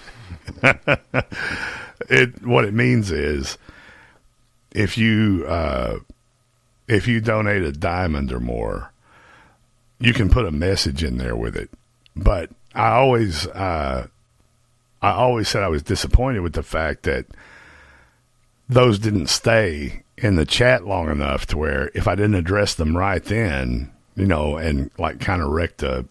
What it means is if you donate a diamond or more, you can put a message in there with it. But I always said I was disappointed with the fact that those didn't stay in the chat long enough to where if I didn't address them right then, you know, and like kind of wreck the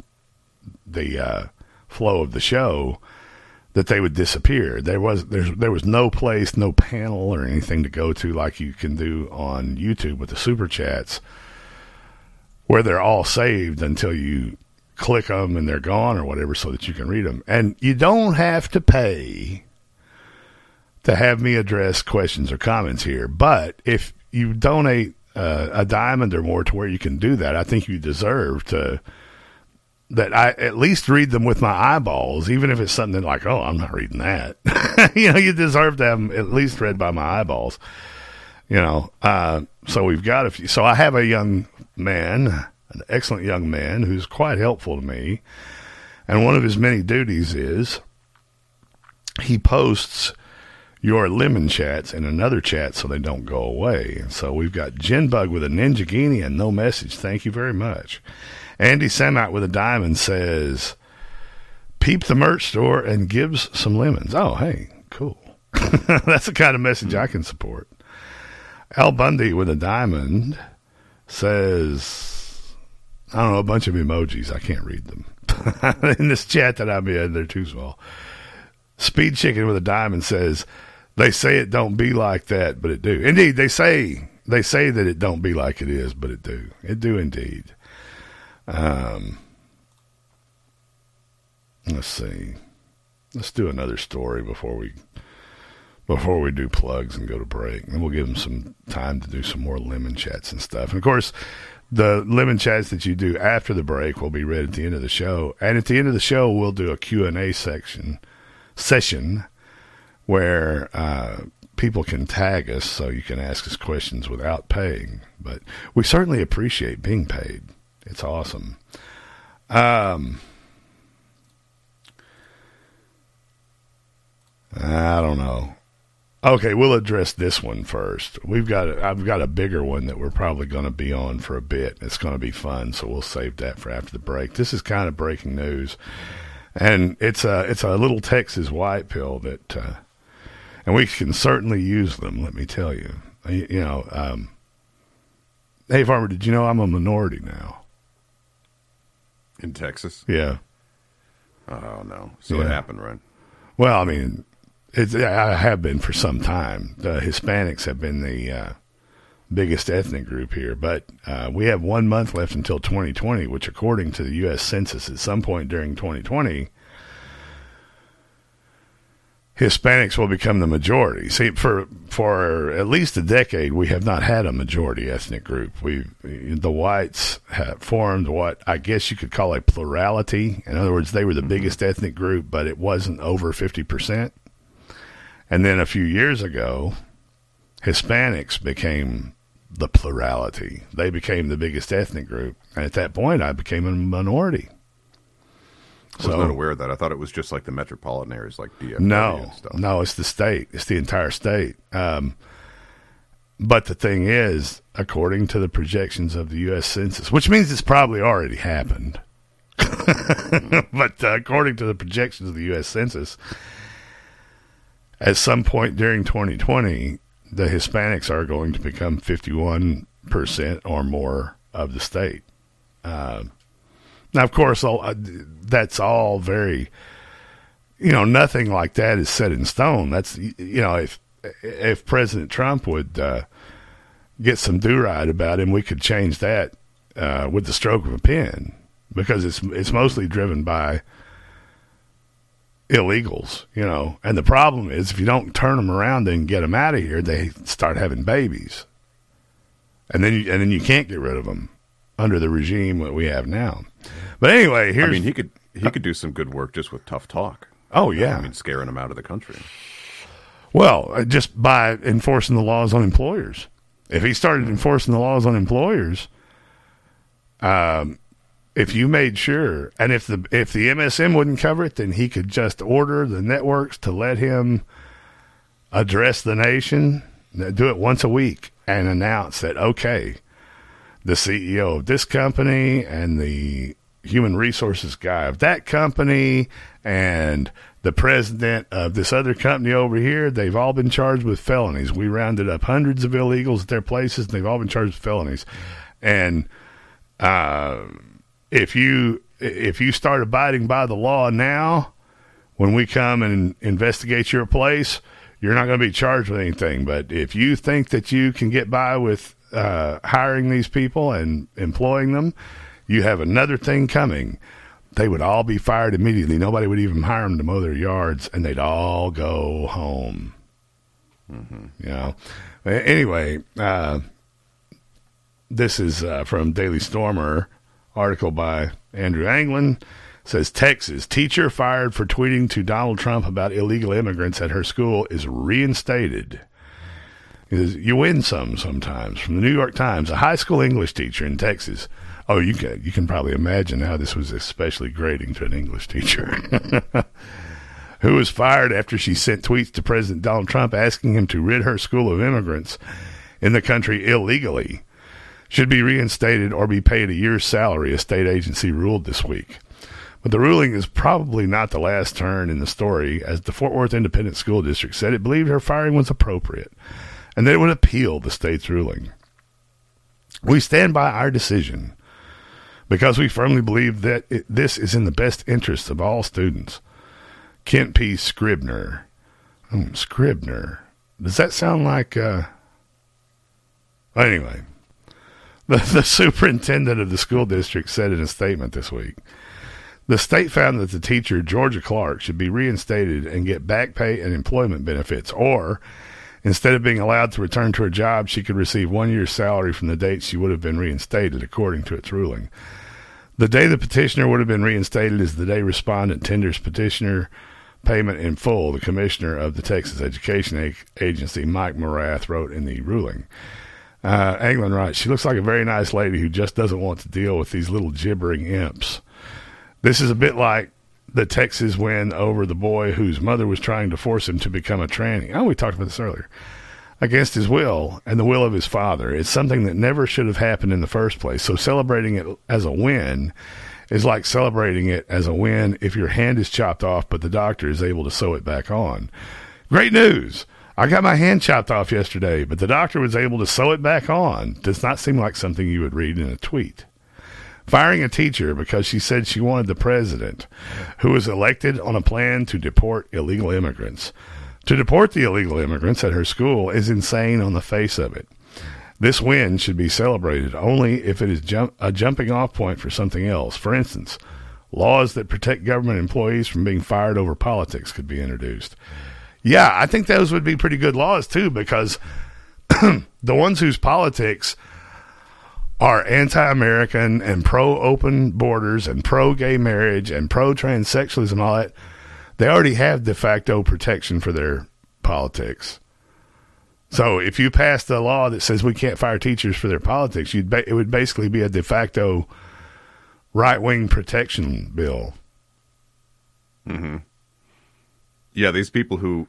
flow of the show, that they would disappear. There was no place, no panel or anything to go to like you can do on YouTube with the Super Chats, where they're all saved until you click them and they're gone or whatever so that you can read them. And you don't have to pay to have me address questions or comments here. But if you donate a diamond or more to where you can do that, I think you deserve that I at least read them with my eyeballs, even if it's something like, oh, I'm not reading that. You know, you deserve to have them at least read by my eyeballs. You know, so we've got a few. So I have a young man, an excellent young man who's quite helpful to me. And one of his many duties is he posts your Lemon Chats in another chat so they don't go away. And so we've got Jinbug with a Ninja Guinea and no message. Thank you very much. Andy Samite with a diamond says, peep the merch store and gives some lemons. Oh, hey, cool. That's the kind of message I can support. Al Bundy with a diamond says, I don't know, a bunch of emojis. I can't read them. In this chat that I'm in, they're too small. Speed Chicken with a diamond says, they say it don't be like that, but it do. Indeed, they say that it don't be like it is, but it do. It do indeed. Let's see. Let's do another story before we do plugs and go to break. And we'll give them some time to do some more Lemon Chats and stuff. And of course, the Lemon Chats that you do after the break will be read at the end of the show. And at the end of the show, we'll do a Q&A session where people can tag us so you can ask us questions without paying. But we certainly appreciate being paid. It's awesome. I don't know. Okay, we'll address this one first. I've got a bigger one that we're probably going to be on for a bit. It's going to be fun, so we'll save that for after the break. This is kind of breaking news, and it's a little Texas white pill that, and we can certainly use them. Let me tell you. Hey, Farmer, did you know I'm a minority now? In Texas? Yeah. Oh, no. So what happened, Ron? Well, I mean, I have been for some time. The Hispanics have been the biggest ethnic group here, but we have 1 month left until 2020, which according to the U.S. Census, at some point during 2020, Hispanics will become the majority. See, for at least a decade, we have not had a majority ethnic group. The whites have formed what I guess you could call a plurality. In other words, they were the biggest ethnic group, but it wasn't over 50%. And then a few years ago, Hispanics became the plurality. They became the biggest ethnic group. And at that point, I became a minority. I was not aware of that. I thought it was just like the metropolitan areas, like DFW and stuff. No, it's the state. It's the entire state. But the thing is, according to the projections of the U.S. Census, which means it's probably already happened, but according to the projections of the U.S. Census, at some point during 2020, the Hispanics are going to become 51% or more of the state. Now, of course, that's all very, nothing like that is set in stone. That's, if President Trump would get some do-right about him, we could change that with the stroke of a pen, because it's mostly driven by illegals, and the problem is if you don't turn them around and get them out of here, they start having babies, and then you can't get rid of them under the regime that we have now. But anyway, he could do some good work just with tough talk. Oh yeah, scaring them out of the country. Well, just by enforcing the laws on employers. If he started enforcing the laws on employers, if you made sure, and if the MSM wouldn't cover it, then he could just order the networks to let him address the nation, do it once a week, and announce that, okay, the CEO of this company and the human resources guy of that company and the president of this other company over here, they've all been charged with felonies. We rounded up hundreds of illegals at their places, and they've all been charged with felonies. And if you start abiding by the law now, when we come and investigate your place, you're not going to be charged with anything. But if you think that you can get by with hiring these people and employing them, you have another thing coming. They would all be fired immediately. Nobody would even hire them to mow their yards, and they'd all go home. Mm-hmm. Anyway, this is from Daily Stormer, article by Andrew Anglin. Says Texas teacher fired for tweeting to Donald Trump about illegal immigrants at her school is reinstated. You win sometimes. From the New York Times, a high school English teacher in Texas. Oh, you can probably imagine how this was especially grating to an English teacher. Who was fired after she sent tweets to President Donald Trump asking him to rid her school of immigrants in the country illegally. Should be reinstated or be paid a year's salary, a state agency ruled this week. But the ruling is probably not the last turn in the story, as the Fort Worth Independent School District said it believed her firing was appropriate and that it would appeal the state's ruling. We stand by our decision because we firmly believe that this is in the best interest of all students. Kent P. Scribner. Scribner. Does that sound like... Anyway, the superintendent of the school district said in a statement this week, the state found that the teacher, Georgia Clark, should be reinstated and get back pay and employment benefits, or instead of being allowed to return to her job, she could receive 1 year's salary from the date she would have been reinstated, according to its ruling. The day the petitioner would have been reinstated is the day respondent tenders petitioner payment in full, the commissioner of the Texas Education Agency, Mike Morath, wrote in the ruling. Anglin writes, she looks like a very nice lady who just doesn't want to deal with these little gibbering imps. This is a bit like the Texas win over the boy whose mother was trying to force him to become a tranny. Oh, we talked about this earlier. Against his will and the will of his father. It's something that never should have happened in the first place. So celebrating it as a win is like celebrating it as a win if your hand is chopped off, but the doctor is able to sew it back on. Great news. I got my hand chopped off yesterday, but the doctor was able to sew it back on. Does not seem like something you would read in a tweet. Firing a teacher because she said she wanted the president, who was elected on a plan to deport illegal immigrants. To deport the illegal immigrants at her school is insane on the face of it. This win should be celebrated only if it is a jumping-off point for something else. For instance, laws that protect government employees from being fired over politics could be introduced. Yeah, I think those would be pretty good laws, too, because the ones whose politics are anti-American and pro-open borders and pro-gay marriage and pro-transsexualism and all that, they already have de facto protection for their politics. So if you passed a law that says we can't fire teachers for their politics, it would basically be a de facto right-wing protection bill. Mm-hmm. Yeah, these people who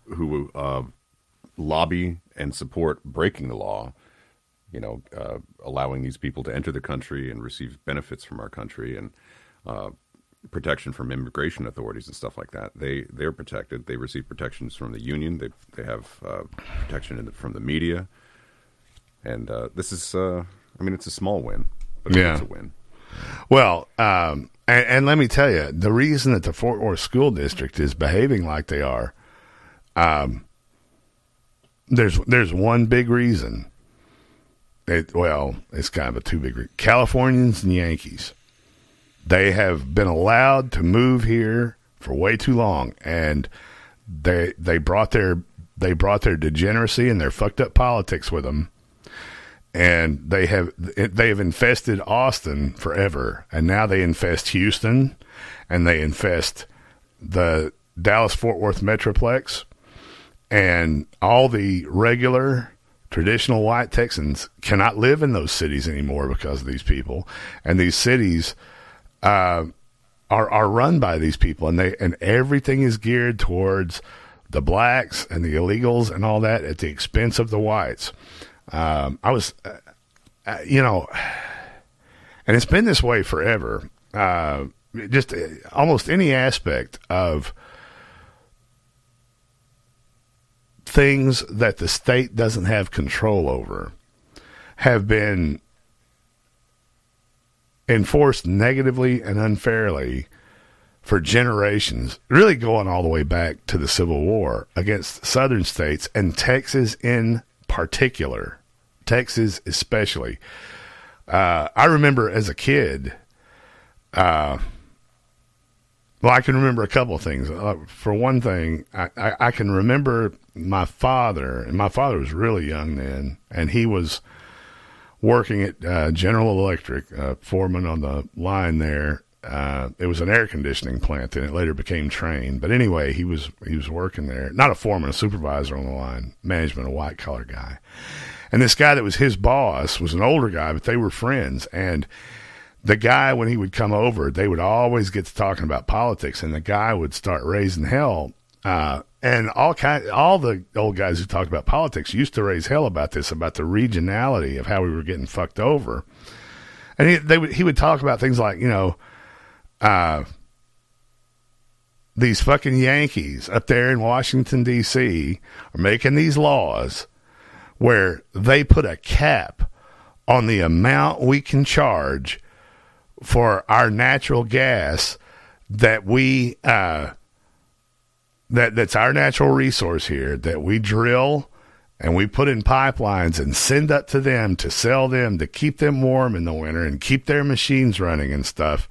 lobby and support breaking the law, allowing these people to enter the country and receive benefits from our country and protection from immigration authorities and stuff like that. They're protected. They receive protections from the union. They have protection from the media. And this is, it's a small win, but it's a win. Well, and let me tell you, the reason that the Fort Worth School District is behaving like they are, there's one big reason. It's kind of a two big reasons. Californians and Yankees. They have been allowed to move here for way too long, and they brought their degeneracy and their fucked up politics with them. And they have infested Austin forever, and now they infest Houston, and they infest the Dallas-Fort Worth Metroplex, and all the regular traditional white Texans cannot live in those cities anymore because of these people, and these cities are run by these people, and everything is geared towards the blacks and the illegals and all that at the expense of the whites. And it's been this way forever. Just almost any aspect of things that the state doesn't have control over have been enforced negatively and unfairly for generations, really going all the way back to the Civil War against southern states, and Texas in particular, Texas especially. I remember as a kid, I can remember a couple of things. For one thing, I can remember my father, and my father was really young then, and he was working at General Electric, foreman on the line there. It was an air conditioning plant, then it later became Trane. But anyway, he was working there. Not a foreman, a supervisor on the line, management, a white-collar guy. And this guy that was his boss was an older guy, but they were friends. And the guy, when he would come over, they would always get to talking about politics, and the guy would start raising hell. And all the old guys who talked about politics used to raise hell about this, about the regionality of how we were getting fucked over. And he would talk about things like, these fucking Yankees up there in Washington, D.C. are making these laws where they put a cap on the amount we can charge for our natural gas that we that's our natural resource here, that we drill and we put in pipelines and send up to them to sell them, to keep them warm in the winter and keep their machines running and stuff.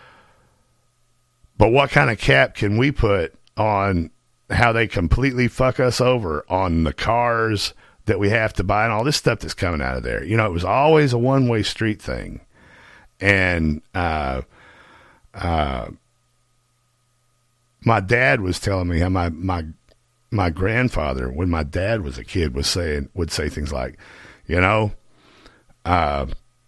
But what kind of cap can we put on how they completely fuck us over on the cars that we have to buy and all this stuff that's coming out of there? It was always a one-way street thing. And my dad was telling me how my grandfather, when my dad was a kid, would say things like, how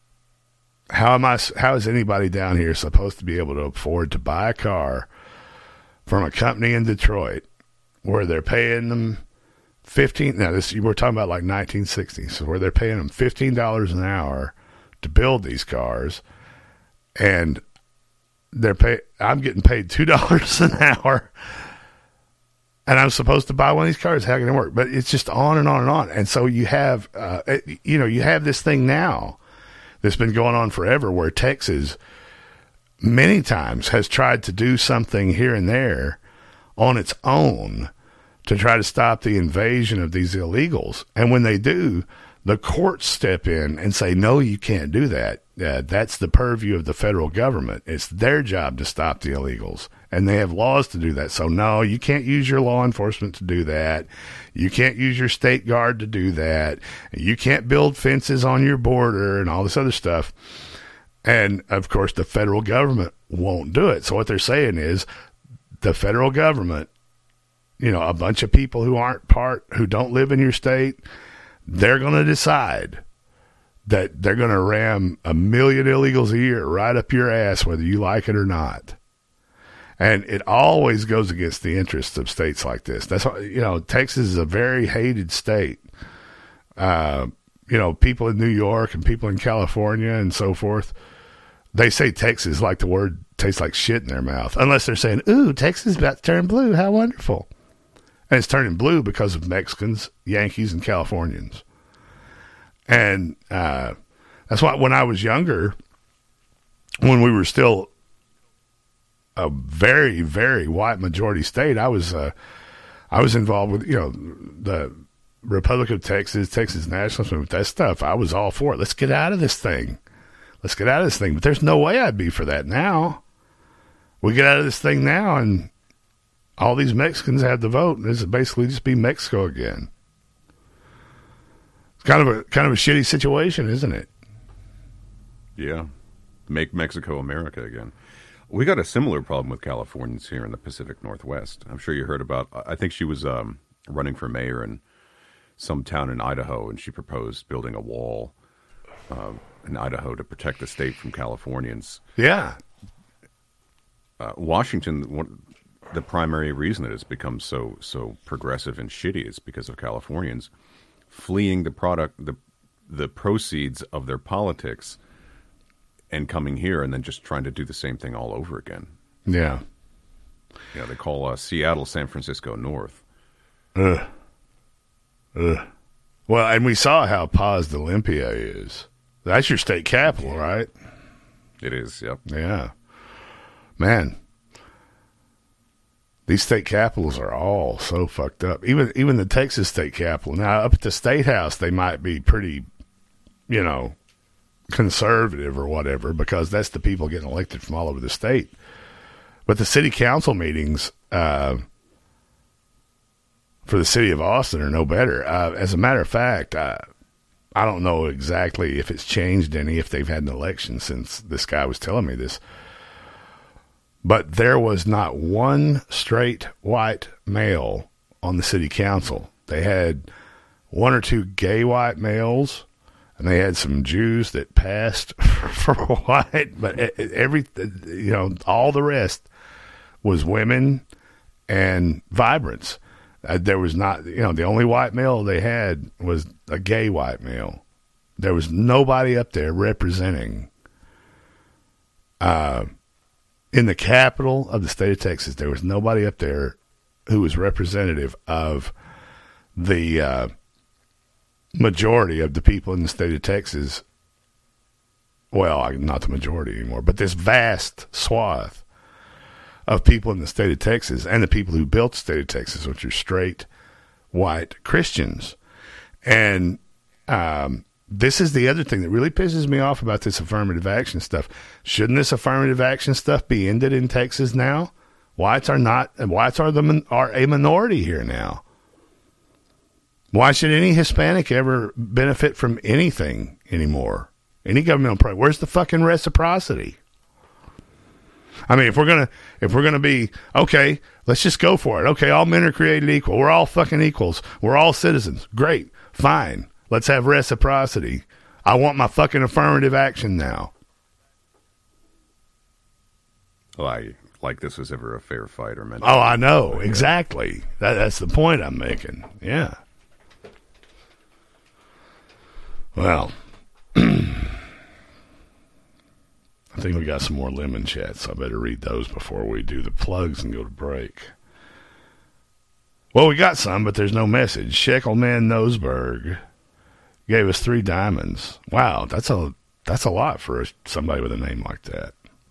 is anybody down here supposed to be able to afford to buy a car from a company in Detroit where they're paying them we're talking about like 1960s, so where they're paying them $15 an hour to build these cars, and I'm getting paid $2 an hour, and I'm supposed to buy one of these cars. How can it work? But it's just on and on and on. And so you have, you have this thing now that's been going on forever, where Texas many times has tried to do something here and there on its own to try to stop the invasion of these illegals. And when they do, the courts step in and say, no, you can't do that. That's the purview of the federal government. It's their job to stop the illegals, and they have laws to do that. So no, you can't use your law enforcement to do that. You can't use your state guard to do that. You can't build fences on your border and all this other stuff. And of course, the federal government won't do it. So what they're saying is the federal government, a bunch of people who don't live in your state, they're going to decide that they're going to ram 1 million illegals a year right up your ass, whether you like it or not. And it always goes against the interests of states like this. That's why, Texas is a very hated state. People in New York and people in California and so forth, they say Texas like the word tastes like shit in their mouth. Unless they're saying, ooh, Texas is about to turn blue. How wonderful. And it's turning blue because of Mexicans, Yankees, and Californians. And that's why when I was younger, when we were still a very, very white majority state, I was involved with, the Republic of Texas, Texas Nationalism, with that stuff. I was all for it. Let's get out of this thing. But there's no way I'd be for that now. We get out of this thing now, and all these Mexicans have the vote, and this is basically just be Mexico again. It's kind of a shitty situation, isn't it? Yeah. Make Mexico America again. We got a similar problem with Californians here in the Pacific Northwest. I'm sure you heard about, I think she was running for mayor in some town in Idaho, and she proposed building a wall in Idaho to protect the state from Californians. Yeah. Washington, the primary reason that it's become so progressive and shitty is because of Californians fleeing the proceeds of their politics and coming here and then just trying to do the same thing all over again. Yeah. Yeah, they call Seattle, San Francisco North. Ugh. Well, and we saw how paused Olympia is. That's your state capital, right? It is, yep. Yeah. Man. These state capitals are all so fucked up. Even the Texas state capitol. Now, up at the State House, they might be pretty, conservative or whatever, because that's the people getting elected from all over the state. But the city council meetings for the city of Austin are no better. As a matter of fact, I don't know exactly if it's changed any, if they've had an election since this guy was telling me this. But there was not one straight white male on the city council. They had one or two gay white males, and they had some Jews that passed for white. But all the rest was women and vibrants. There was not, the only white male they had was a gay white male. There was nobody up there representing. In the capital of the state of Texas, there was nobody up there who was representative of the majority of the people in the state of Texas. Well, not the majority anymore, but this vast swath of people in the state of Texas and the people who built the state of Texas, which are straight white Christians. And this is the other thing that really pisses me off about this affirmative action stuff. Shouldn't this affirmative action stuff be ended in Texas now? Whites are not, and whites are a minority here now. Why should any Hispanic ever benefit from anything anymore? Any governmental program? Where's the fucking reciprocity? I mean, if we're gonna be okay, let's just go for it. Okay, all men are created equal. We're all fucking equals. We're all citizens. Great, fine. Let's have reciprocity. I want my fucking affirmative action now. Like this was ever a fair fight or meant. Oh, I know exactly. That's the point I'm making. Yeah. Well, I think we got some more lemon chats, so I better read those before we do the plugs and go to break. Well, we got some, but there's no message. Sheckelman Noseberg gave us 3 diamonds. Wow, that's a lot for somebody with a name like that.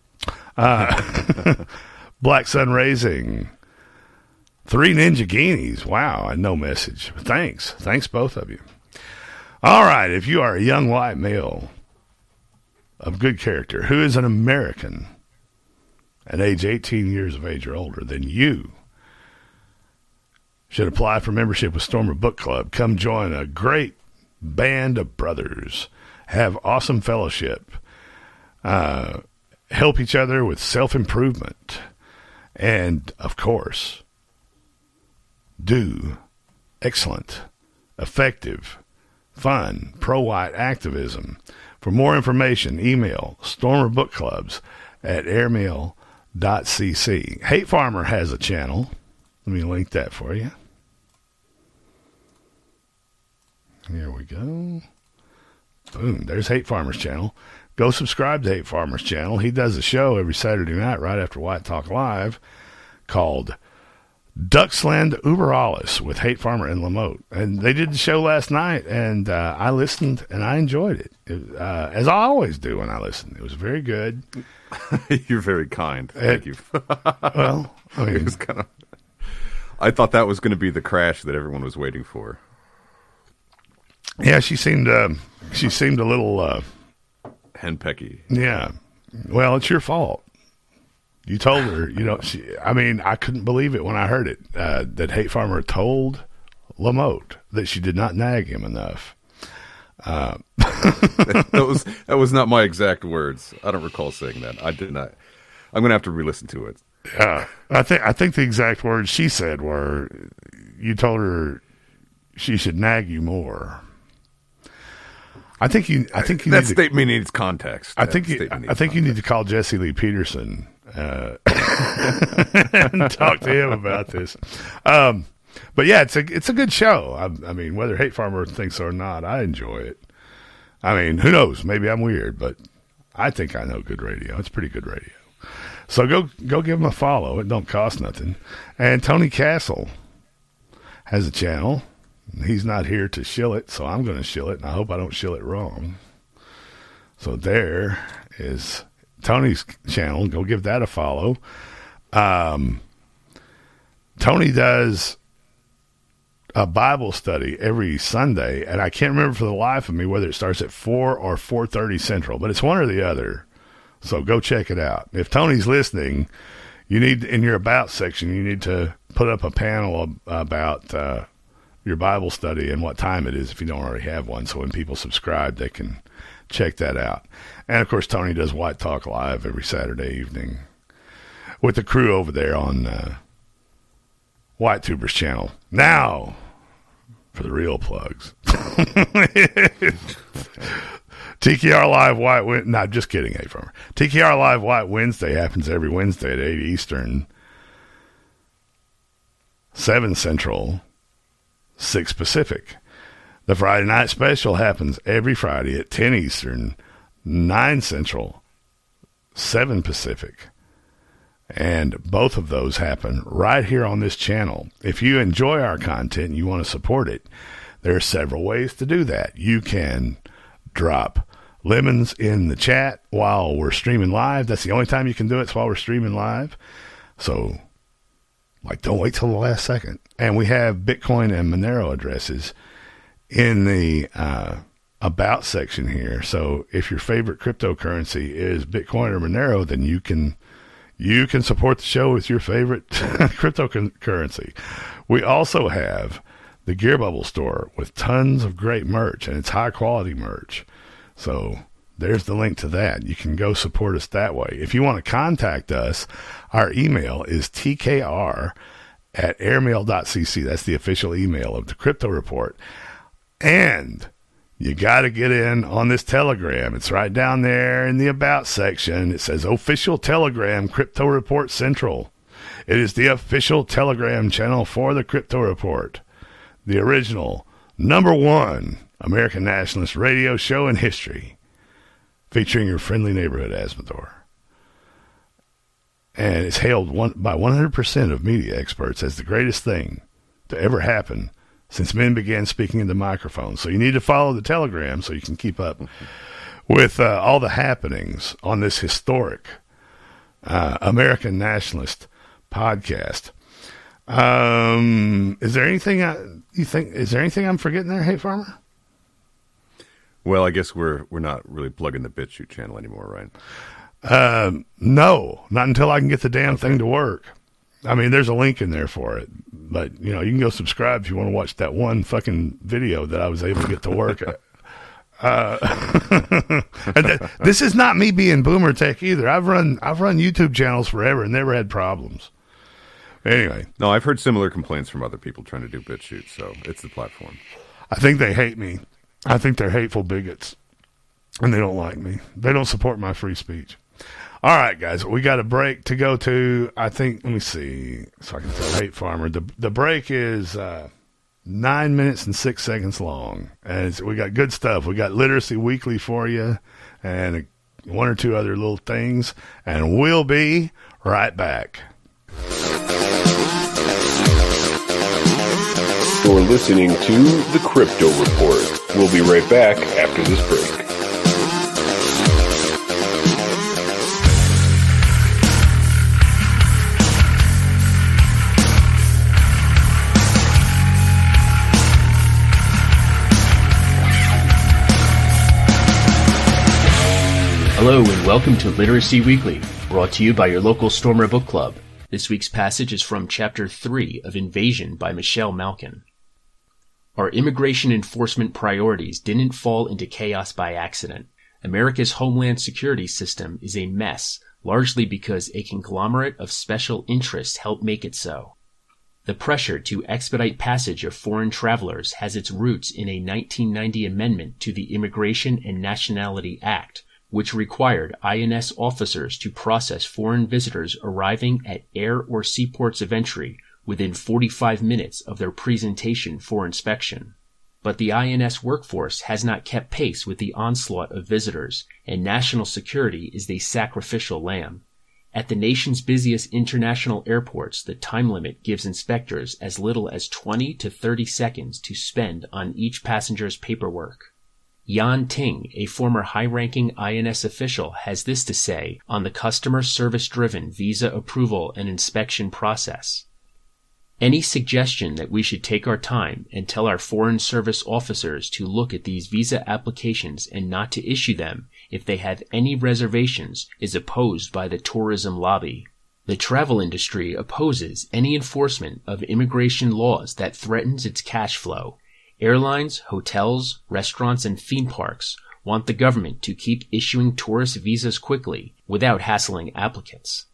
Black Sun Raising, 3 Ninja Guineas. Wow, and no message. Thanks, both of you. All right, if you are a young white male of good character who is an American at age 18 years of age or older, then you should apply for membership with Stormer Book Club. Come join a great band of brothers, have awesome fellowship, help each other with self-improvement, and, of course, do excellent, effective, fun, pro-white activism. For more information, email stormerbookclubs@airmail.com. Hate Farmer has a channel. Let me link that for you. Here we go. Boom. There's Hate Farmer's channel. Go subscribe to Hate Farmer's channel. He does a show every Saturday night right after White Talk Live called Duxland Uber Alles with Hate Farmer and Lamotte. And they did the show last night, and I listened, and I enjoyed it. As I always do when I listen. It was very good. You're very kind. Thank you. Well, I mean, it was kind of... I thought that was going to be the crash that everyone was waiting for. Yeah, she seemed a little henpecky. Yeah. Well, it's your fault. You told her, I couldn't believe it when I heard it, that Hate Farmer told Lamotte that she did not nag him enough. That was not my exact words. I don't recall saying that. I did not. I'm going to have to re-listen to it. I think the exact words she said were, you told her she should nag you more. I think you that statement needs context. I think you need to call Jesse Lee Peterson and talk to him about this. But yeah, it's a good show. I mean, whether Hate Farmer thinks so or not, I enjoy it. I mean, who knows? Maybe I'm weird, but I think I know good radio. It's pretty good radio. So go give him a follow. It don't cost nothing. And Tony Castle has a channel. He's not here to shill it, so I'm going to shill it, and I hope I don't shill it wrong. So there is Tony's channel. Go give that a follow. Tony does a Bible study every Sunday, and I can't remember for the life of me whether it starts at 4 or 4:30 Central, but it's one or the other. So go check it out. If Tony's listening, you need, in your About section, you need to put up a panel about your Bible study and what time it is if you don't already have one, so when people subscribe, they can check that out. And, of course, Tony does White Talk Live every Saturday evening with the crew over there on White Tuber's channel. Now, for the real plugs. TKR Live White Wednesday. No, just kidding, Hate Farmer. TKR Live White Wednesday happens every Wednesday at 8 Eastern, 7 Central, 6 Pacific. The Friday night special happens every Friday at 10 Eastern, 9 Central, 7 Pacific. And both of those happen right here on this channel. If you enjoy our content and you want to support it, there are several ways to do that. You can drop lemons in the chat while we're streaming live. That's the only time you can do it, is while we're streaming live. So, don't wait till the last second. And we have Bitcoin and Monero addresses in the About section here. So if your favorite cryptocurrency is Bitcoin or Monero, then you can support the show with your favorite cryptocurrency. We also have the Gear Bubble store with tons of great merch, and it's high quality merch. So there's the link to that. You can go support us that way. If you want to contact us, our email is tkr@airmail.cc. That's the official email of the Crypto Report. And you got to get in on this Telegram. It's right down there in the About section. It says Official Telegram Crypto Report Central. It is the official Telegram channel for the Crypto Report. The original #1 American nationalist radio show in history, featuring your friendly neighborhood Azzmador. And it's hailed by 100% of media experts as the greatest thing to ever happen since men began speaking into microphones. So you need to follow the Telegram so you can keep up with all the happenings on this historic American nationalist podcast. Is there anything Is there anything I'm forgetting there, Hate Farmer? Well, I guess we're not really plugging the BitChute channel anymore, right? No, not until I can get the damn thing to work. I mean, there's a link in there for it, but you can go subscribe if you want to watch that one fucking video that I was able to get to work at. And this is not me being boomer tech either. I've run YouTube channels forever and never had problems. Anyway. No, I've heard similar complaints from other people trying to do BitChute, so it's the platform. I think they hate me. I think they're hateful bigots, and they don't like me. They don't support my free speech. All right, guys, we got a break to go to. I think, let me see, so I can tell Hate Farmer. The break is 9 minutes and 6 seconds long. And we got good stuff. We got Literacy Weekly for you and one or two other little things. And we'll be right back. You're listening to The Crypto Report. We'll be right back after this break. Hello and welcome to Literacy Weekly, brought to you by your local Stormer Book Club. This week's passage is from Chapter 3 of Invasion by Michelle Malkin. Our immigration enforcement priorities didn't fall into chaos by accident. America's homeland security system is a mess, largely because a conglomerate of special interests helped make it so. The pressure to expedite passage of foreign travelers has its roots in a 1990 amendment to the Immigration and Nationality Act, which required INS officers to process foreign visitors arriving at air or seaports of entry within 45 minutes of their presentation for inspection. But the INS workforce has not kept pace with the onslaught of visitors, and national security is the sacrificial lamb. At the nation's busiest international airports, the time limit gives inspectors as little as 20 to 30 seconds to spend on each passenger's paperwork. Yan Ting, a former high-ranking INS official, has this to say on the customer service-driven visa approval and inspection process. Any suggestion that we should take our time and tell our foreign service officers to look at these visa applications and not to issue them if they have any reservations is opposed by the tourism lobby. The travel industry opposes any enforcement of immigration laws that threatens its cash flow. Airlines, hotels, restaurants, and theme parks want the government to keep issuing tourist visas quickly without hassling applicants.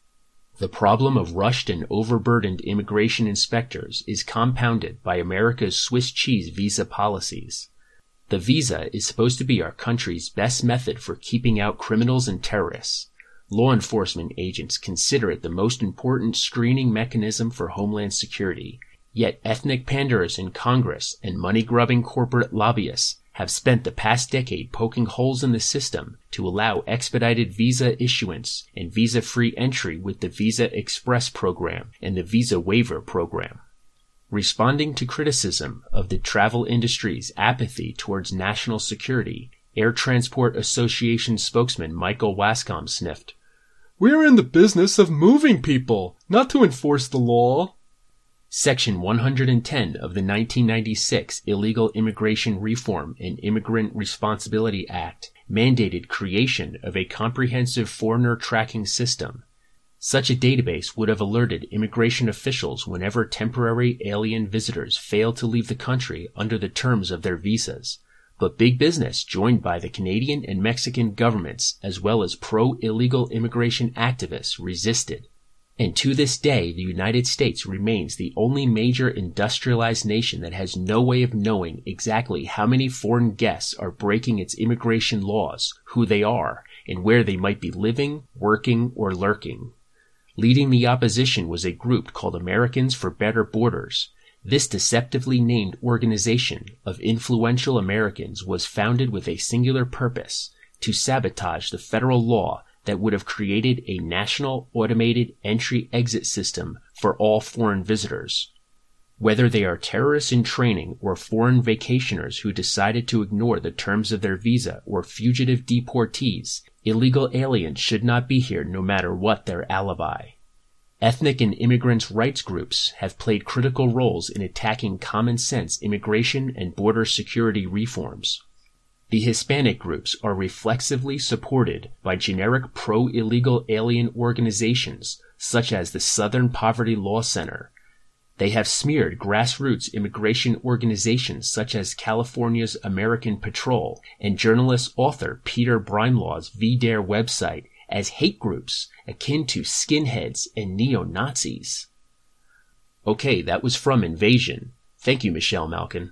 The problem of rushed and overburdened immigration inspectors is compounded by America's Swiss cheese visa policies. The visa is supposed to be our country's best method for keeping out criminals and terrorists. Law enforcement agents consider it the most important screening mechanism for homeland security. Yet ethnic panderers in Congress and money-grubbing corporate lobbyists have spent the past decade poking holes in the system to allow expedited visa issuance and visa-free entry with the Visa Express program and the Visa Waiver program. Responding to criticism of the travel industry's apathy towards national security, Air Transport Association spokesman Michael Wascom sniffed, "We're in the business of moving people, not to enforce the law." Section 110 of the 1996 Illegal Immigration Reform and Immigrant Responsibility Act mandated creation of a comprehensive foreigner tracking system. Such a database would have alerted immigration officials whenever temporary alien visitors failed to leave the country under the terms of their visas. But big business, joined by the Canadian and Mexican governments as well as pro-illegal immigration activists, resisted. And to this day, the United States remains the only major industrialized nation that has no way of knowing exactly how many foreign guests are breaking its immigration laws, who they are, and where they might be living, working, or lurking. Leading the opposition was a group called Americans for Better Borders. This deceptively named organization of influential Americans was founded with a singular purpose: to sabotage the federal law that would have created a national automated entry-exit system for all foreign visitors. Whether they are terrorists in training or foreign vacationers who decided to ignore the terms of their visa or fugitive deportees, illegal aliens should not be here no matter what their alibi. Ethnic and immigrants' rights groups have played critical roles in attacking common-sense immigration and border security reforms. The Hispanic groups are reflexively supported by generic pro-illegal alien organizations such as the Southern Poverty Law Center. They have smeared grassroots immigration organizations such as California's American Patrol and journalist author Peter Brimelaw's VDare website as hate groups akin to skinheads and neo-Nazis. Okay, that was from Invasion. Thank you, Michelle Malkin.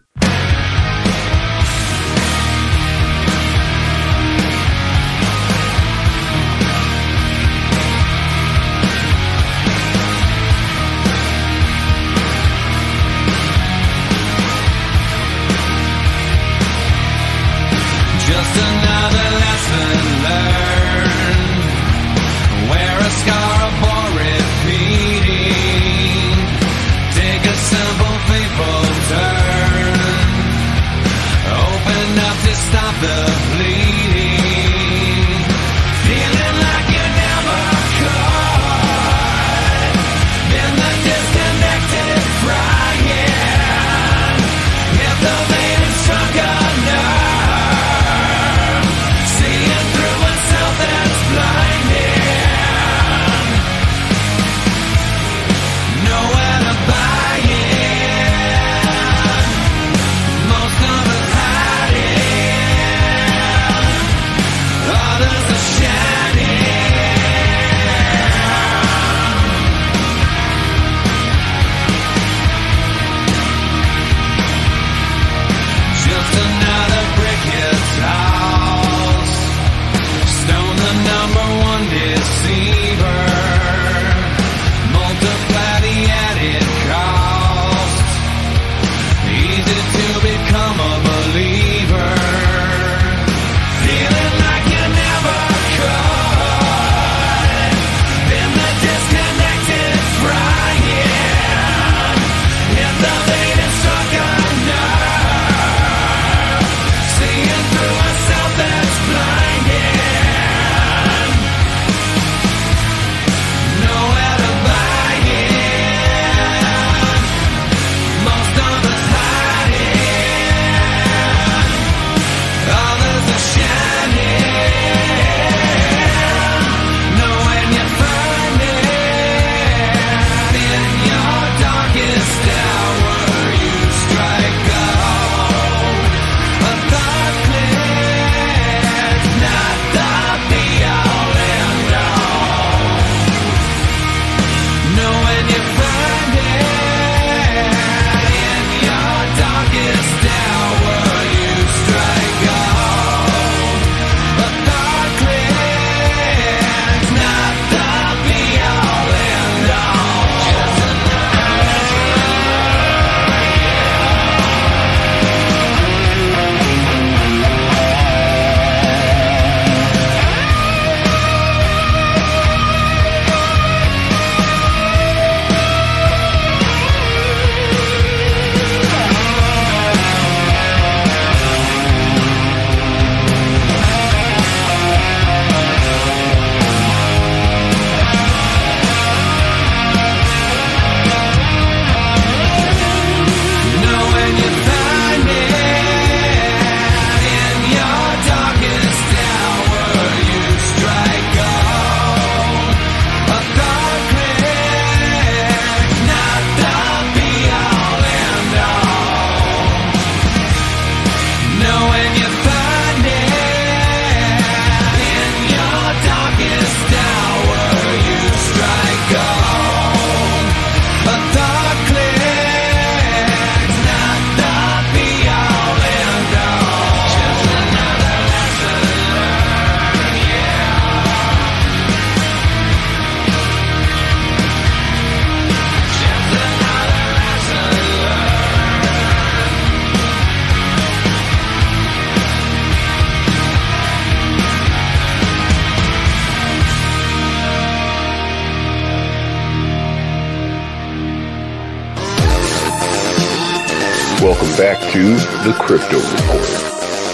Welcome back to the Crypto Report.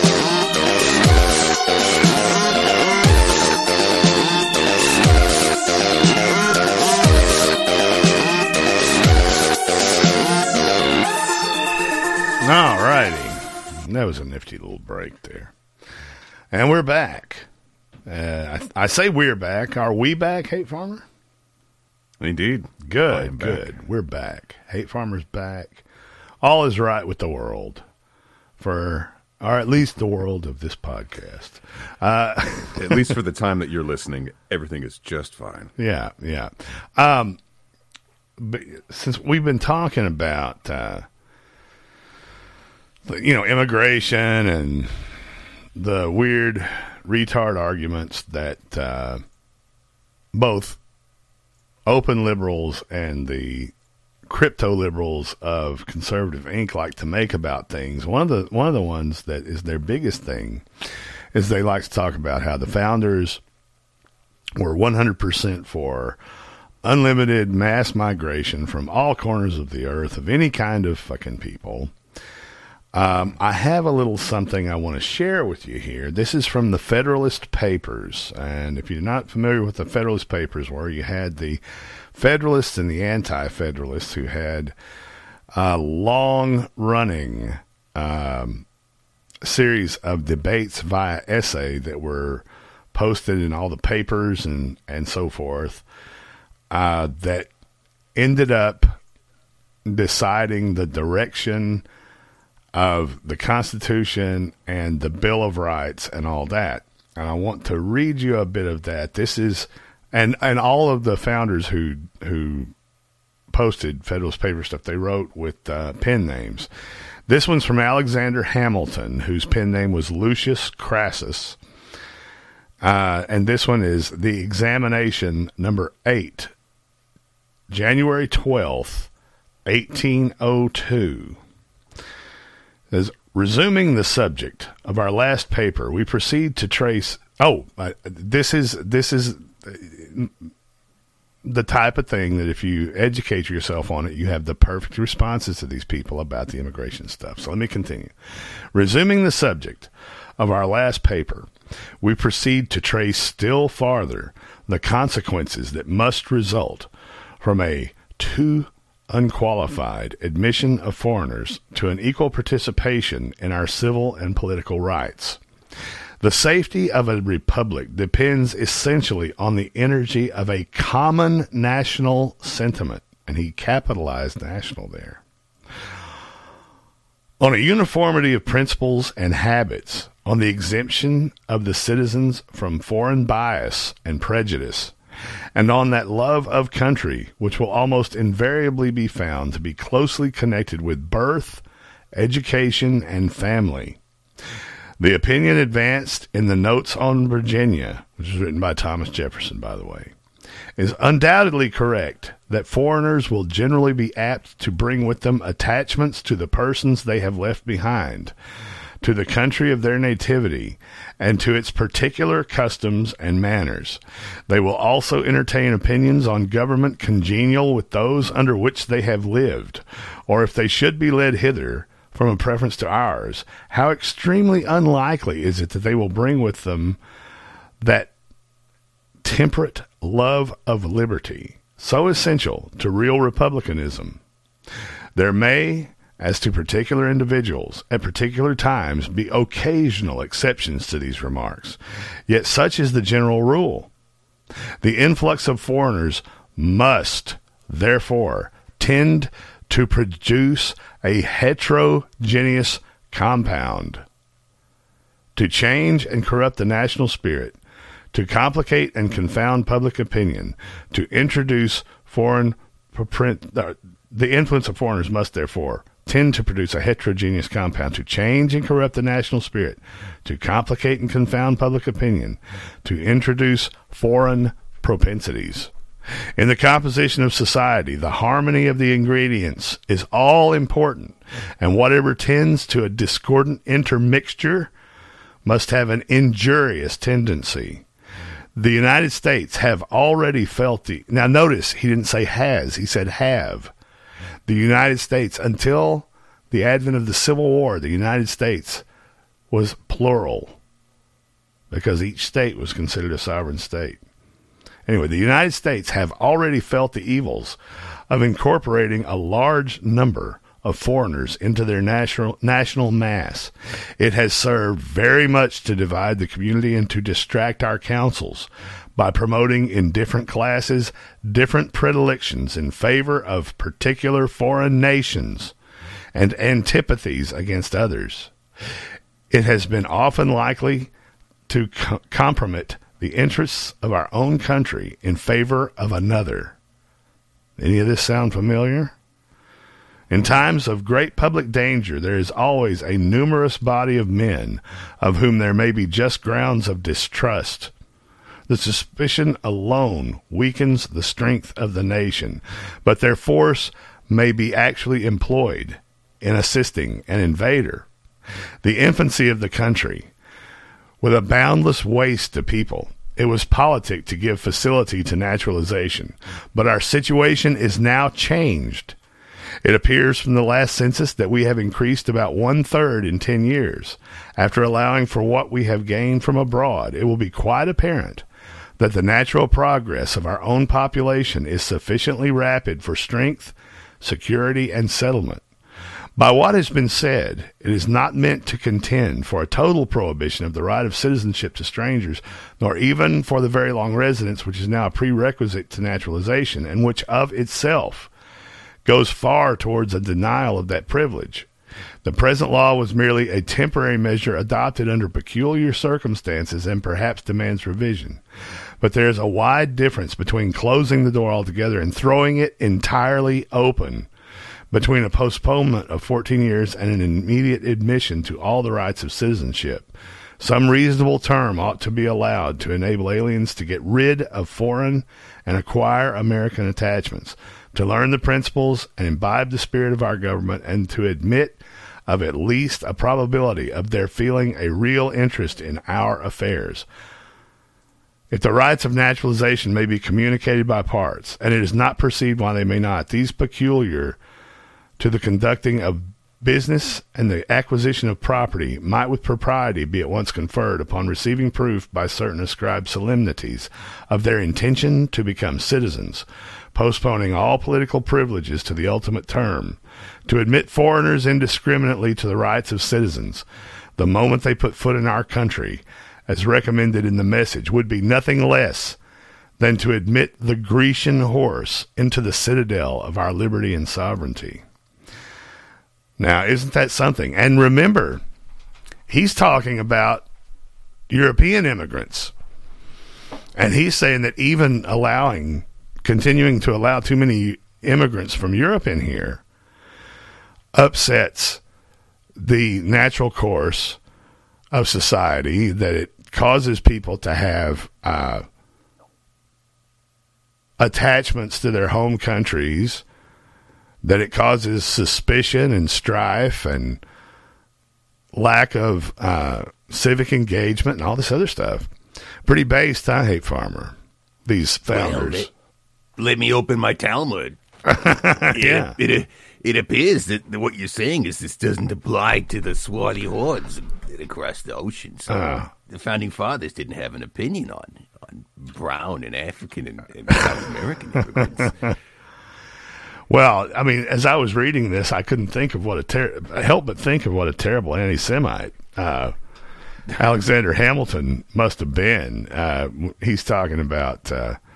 All righty. That was a nifty little break there. And we're back. I say we're back. Are we back, Hate Farmer? Indeed. Good, good. Back. We're back. Hate Farmer's back. All is right with the world. Or at least the world of this podcast. At least for the time that you're listening, everything is just fine. Yeah, yeah. But since we've been talking about... immigration and the weird retard arguments that both open liberals and the crypto liberals of Conservative Inc. like to make about things. One of the ones that is their biggest thing is they like to talk about how the founders were 100% for unlimited mass migration from all corners of the earth of any kind of fucking people. I have a little something I want to share with you here. This is from the Federalist Papers. And if you're not familiar with the Federalist Papers, where you had the Federalists and the Anti-Federalists who had a long-running series of debates via essay that were posted in all the papers and so forth, that ended up deciding the direction of the Constitution and the Bill of Rights and all that. And I want to read you a bit of that. This is, and all of the founders who posted Federalist Paper stuff, they wrote with pen names. This one's from Alexander Hamilton, whose pen name was Lucius Crassus. And this one is The Examination, number 8, January 12th, 1802. As resuming the subject of our last paper, we proceed to trace. This is the type of thing that if you educate yourself on it, you have the perfect responses to these people about the immigration stuff. So let me continue. Resuming the subject of our last paper, we proceed to trace still farther the consequences that must result from a too unqualified admission of foreigners to an equal participation in our civil and political rights. The safety of a republic depends essentially on the energy of a common national sentiment, and he capitalized national there, on a uniformity of principles and habits, on the exemption of the citizens from foreign bias and prejudice, and on that love of country which will almost invariably be found to be closely connected with birth, education, and family. The opinion advanced in the Notes on Virginia, which was written by Thomas Jefferson, by the way, is undoubtedly correct that foreigners will generally be apt to bring with them attachments to the persons they have left behind, to the country of their nativity, and to its particular customs and manners. They will also entertain opinions on government congenial with those under which they have lived, or if they should be led hither from a preference to ours, how extremely unlikely is it that they will bring with them that temperate love of liberty, so essential to real republicanism. There may, as to particular individuals, at particular times, be occasional exceptions to these remarks. Yet such is the general rule. The influx of foreigners must, therefore, tend to produce a heterogeneous compound, to change and corrupt the national spirit, to complicate and confound public opinion, to introduce foreign... The influence of foreigners must, therefore, tend to produce a heterogeneous compound, to change and corrupt the national spirit, to complicate and confound public opinion, to introduce foreign propensities. In the composition of society, the harmony of the ingredients is all important, and whatever tends to a discordant intermixture must have an injurious tendency. The United States have already felt the... Now notice, he didn't say has, he said have. The United States, until the advent of the Civil War, the United States was plural because each state was considered a sovereign state. Anyway, the United States have already felt the evils of incorporating a large number of foreigners into their national mass. It has served very much to divide the community and to distract our councils by promoting in different classes different predilections in favor of particular foreign nations and antipathies against others. It has been often likely to compromise the interests of our own country in favor of another. Any of this sound familiar? In times of great public danger, there is always a numerous body of men of whom there may be just grounds of distrust. The suspicion alone weakens the strength of the nation, but their force may be actually employed in assisting an invader. The infancy of the country, with a boundless waste to people, it was politic to give facility to naturalization, but our situation is now changed. It appears from the last census that we have increased about 1/3 in 10 years. After allowing for what we have gained from abroad, it will be quite apparent that the natural progress of our own population is sufficiently rapid for strength, security, and settlement. By what has been said, it is not meant to contend for a total prohibition of the right of citizenship to strangers, nor even for the very long residence which is now a prerequisite to naturalization, and which of itself goes far towards a denial of that privilege. The present law was merely a temporary measure adopted under peculiar circumstances and perhaps demands revision. But there is a wide difference between closing the door altogether and throwing it entirely open, between a postponement of 14 years and an immediate admission to all the rights of citizenship. Some reasonable term ought to be allowed to enable aliens to get rid of foreign and acquire American attachments, to learn the principles and imbibe the spirit of our government, and to admit of at least a probability of their feeling a real interest in our affairs. If the rights of naturalization may be communicated by parts, and it is not perceived why they may not, these peculiar to the conducting of business and the acquisition of property might with propriety be at once conferred upon receiving proof by certain ascribed solemnities of their intention to become citizens, postponing all political privileges to the ultimate term, to admit foreigners indiscriminately to the rights of citizens the moment they put foot in our country, as recommended in the message, would be nothing less than to admit the Grecian horse into the citadel of our liberty and sovereignty. Now, isn't that something? And remember, he's talking about European immigrants. And he's saying that even continuing to allow too many immigrants from Europe in here upsets the natural course of society, that it causes people to have attachments to their home countries, that it causes suspicion and strife and lack of civic engagement and all this other stuff. Pretty based, huh, Hate Farmer? These founders. Well, let me open my Talmud. Yeah. It appears that what you're saying is this doesn't apply to the swarthy hordes across the ocean. So the founding fathers didn't have an opinion on brown and African and South American immigrants. Well, I mean, as I was reading this, I couldn't think of help but think of what a terrible anti-Semite Alexander Hamilton must have been. He's talking about,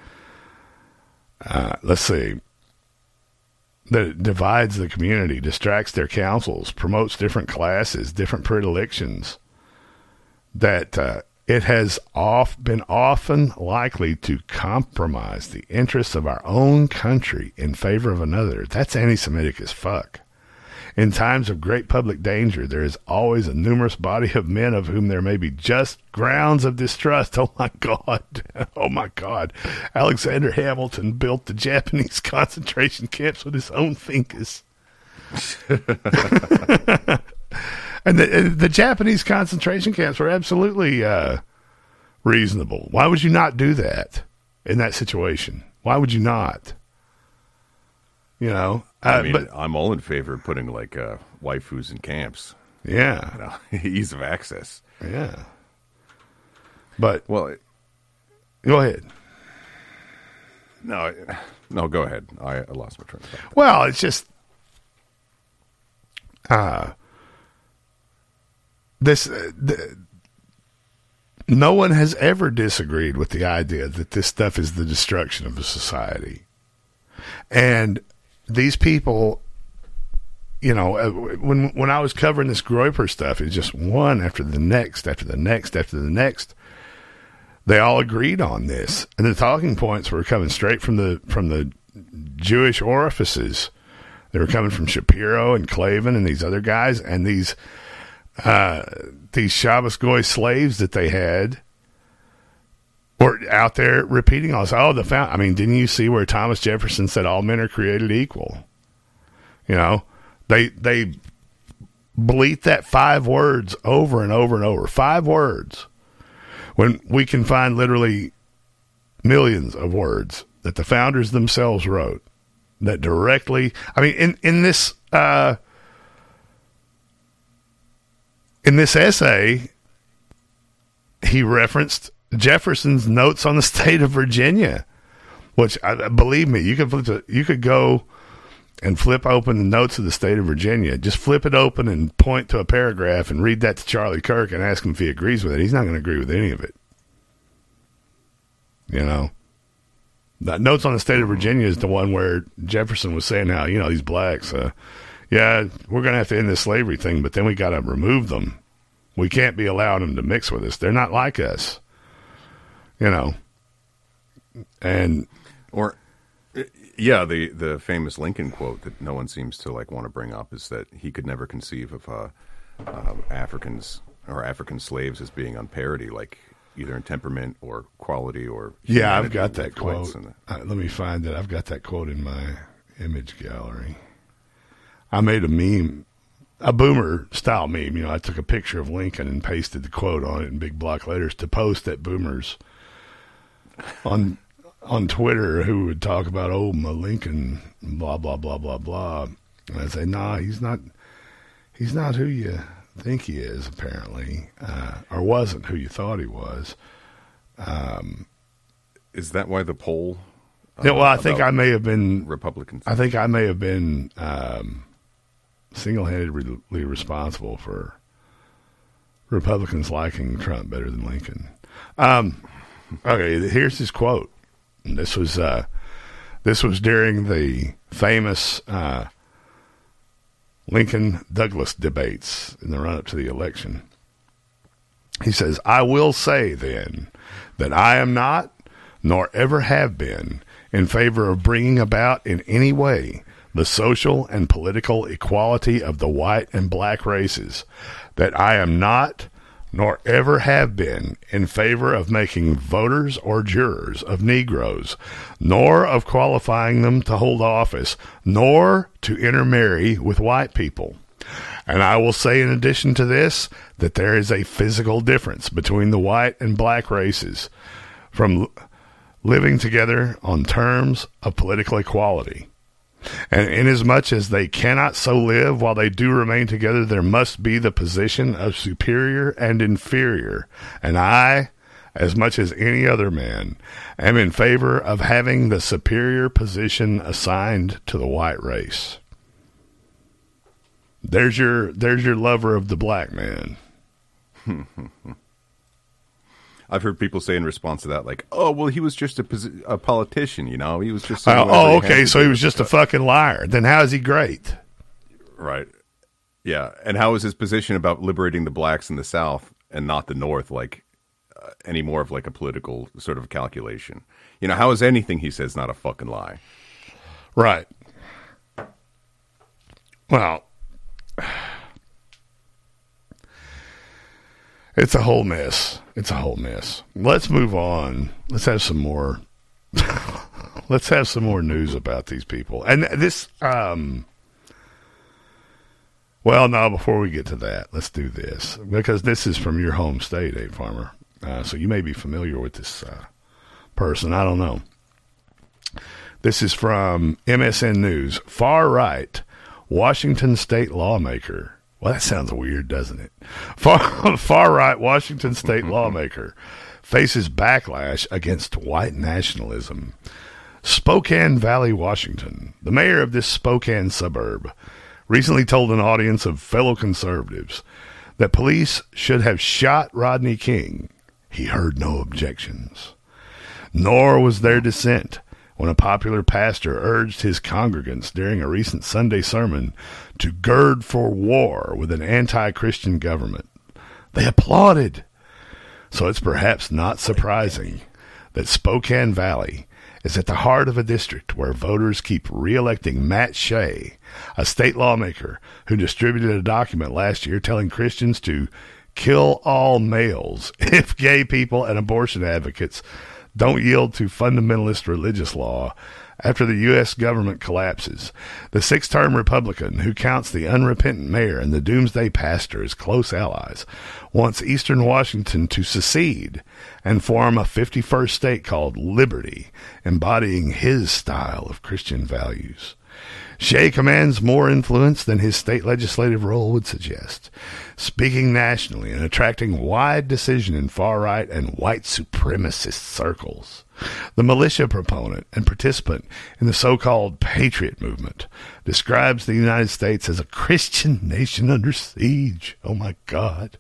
let's see, that it divides the community, distracts their councils, promotes different classes, different predilections, that it has been often likely to compromise the interests of our own country in favor of another. That's anti-Semitic as fuck. In times of great public danger, there is always a numerous body of men of whom there may be just grounds of distrust. Oh, my God. Oh, my God. Alexander Hamilton built the Japanese concentration camps with his own fingers. And the Japanese concentration camps were absolutely reasonable. Why would you not do that in that situation? Why would you not? You know, I mean, I'm all in favor of putting like waifus in camps. Yeah. Ease of access. Yeah. But well, go ahead. No, go ahead. I lost my train of thought. Well, it's just no one has ever disagreed with the idea that this stuff is the destruction of a society. And these people, you know, when I was covering this Groyper stuff, it's just one after the next, after the next, after the next. They all agreed on this, and the talking points were coming straight from the Jewish orifices. They were coming from Shapiro and Clavin and these other guys, and these Shabbos Goy slaves that they had were out there repeating all this. I mean, didn't you see where Thomas Jefferson said all men are created equal? You know, they bleat that 5 words over and over and over. 5 words. When we can find literally millions of words that the founders themselves wrote that directly, I mean, in this essay, he referenced Jefferson's notes on the state of Virginia, which, believe me, you could go and flip open the notes of the state of Virginia. Just flip it open and point to a paragraph and read that to Charlie Kirk and ask him if he agrees with it. He's not going to agree with any of it. You know, that notes on the state of Virginia is the one where Jefferson was saying how, you know, these blacks, yeah, we're going to have to end this slavery thing, but then we got to remove them. We can't be allowing them to mix with us. They're not like us. You know, and yeah, the famous Lincoln quote that no one seems to like want to bring up is that he could never conceive of Africans or African slaves as being on parity, like either in temperament or quality or yeah. I've got that quote. Let me find it. I've got that quote in my image gallery. I made a meme, a boomer style meme. You know, I took a picture of Lincoln and pasted the quote on it in big block letters to post at boomers on Twitter who would talk about, oh, my Lincoln, blah, blah, blah, blah, blah. And I'd say, nah, he's not who you think he is, apparently, or wasn't who you thought he was. Is that why the poll? Yeah, well, I think I may have been Republicans. I think I may have been single-handedly responsible for Republicans liking Trump better than Lincoln. Okay, here's his quote. This was during the famous Lincoln-Douglas debates in the run-up to the election. He says, "I will say, then, that I am not, nor ever have been, in favor of bringing about in any way the social and political equality of the white and black races, that I am not, nor ever have been, in favor of making voters or jurors of Negroes, nor of qualifying them to hold office, nor to intermarry with white people. And I will say in addition to this, that there is a physical difference between the white and black races from living together on terms of political equality. And inasmuch as they cannot so live while they do remain together, there must be the position of superior and inferior. And I, as much as any other man, am in favor of having the superior position assigned to the white race." There's your lover of the black man. I've heard people say in response to that, like, "Oh, well, he was just a politician, you know. He was just." Oh, okay, so he was just a fucking liar. Then how is he great? Right. Yeah, and how is his position about liberating the blacks in the South and not the North, like, any more of like a political sort of calculation? You know, how is anything he says not a fucking lie? Right. Well, it's a whole mess. It's a whole mess. Let's move on. Let's have some more. Let's have some more news about these people. And this, well, no, before we get to that, let's do this. Because this is from your home state, Abe Farmer. So you may be familiar with this person. I don't know. This is from MSN News. Far right Washington state lawmaker. Well, that sounds weird, doesn't it? Far-right Washington state lawmaker faces backlash against white nationalism. Spokane Valley, Washington. The mayor of this Spokane suburb recently told an audience of fellow conservatives that police should have shot Rodney King. He heard no objections. Nor was there dissent when a popular pastor urged his congregants during a recent Sunday sermon to gird for war with an anti-Christian government. They applauded. So it's perhaps not surprising that Spokane Valley is at the heart of a district where voters keep re-electing Matt Shea, a state lawmaker who distributed a document last year telling Christians to kill all males if gay people and abortion advocates don't yield to fundamentalist religious law after the U.S. government collapses. The six-term Republican, who counts the unrepentant mayor and the doomsday pastor as close allies, wants Eastern Washington to secede and form a 51st state called Liberty, embodying his style of Christian values. Shea commands more influence than his state legislative role would suggest, speaking nationally and attracting wide decision in far-right and white supremacist circles. The militia proponent and participant in the so-called Patriot movement describes the United States as a Christian nation under siege. Oh, my God.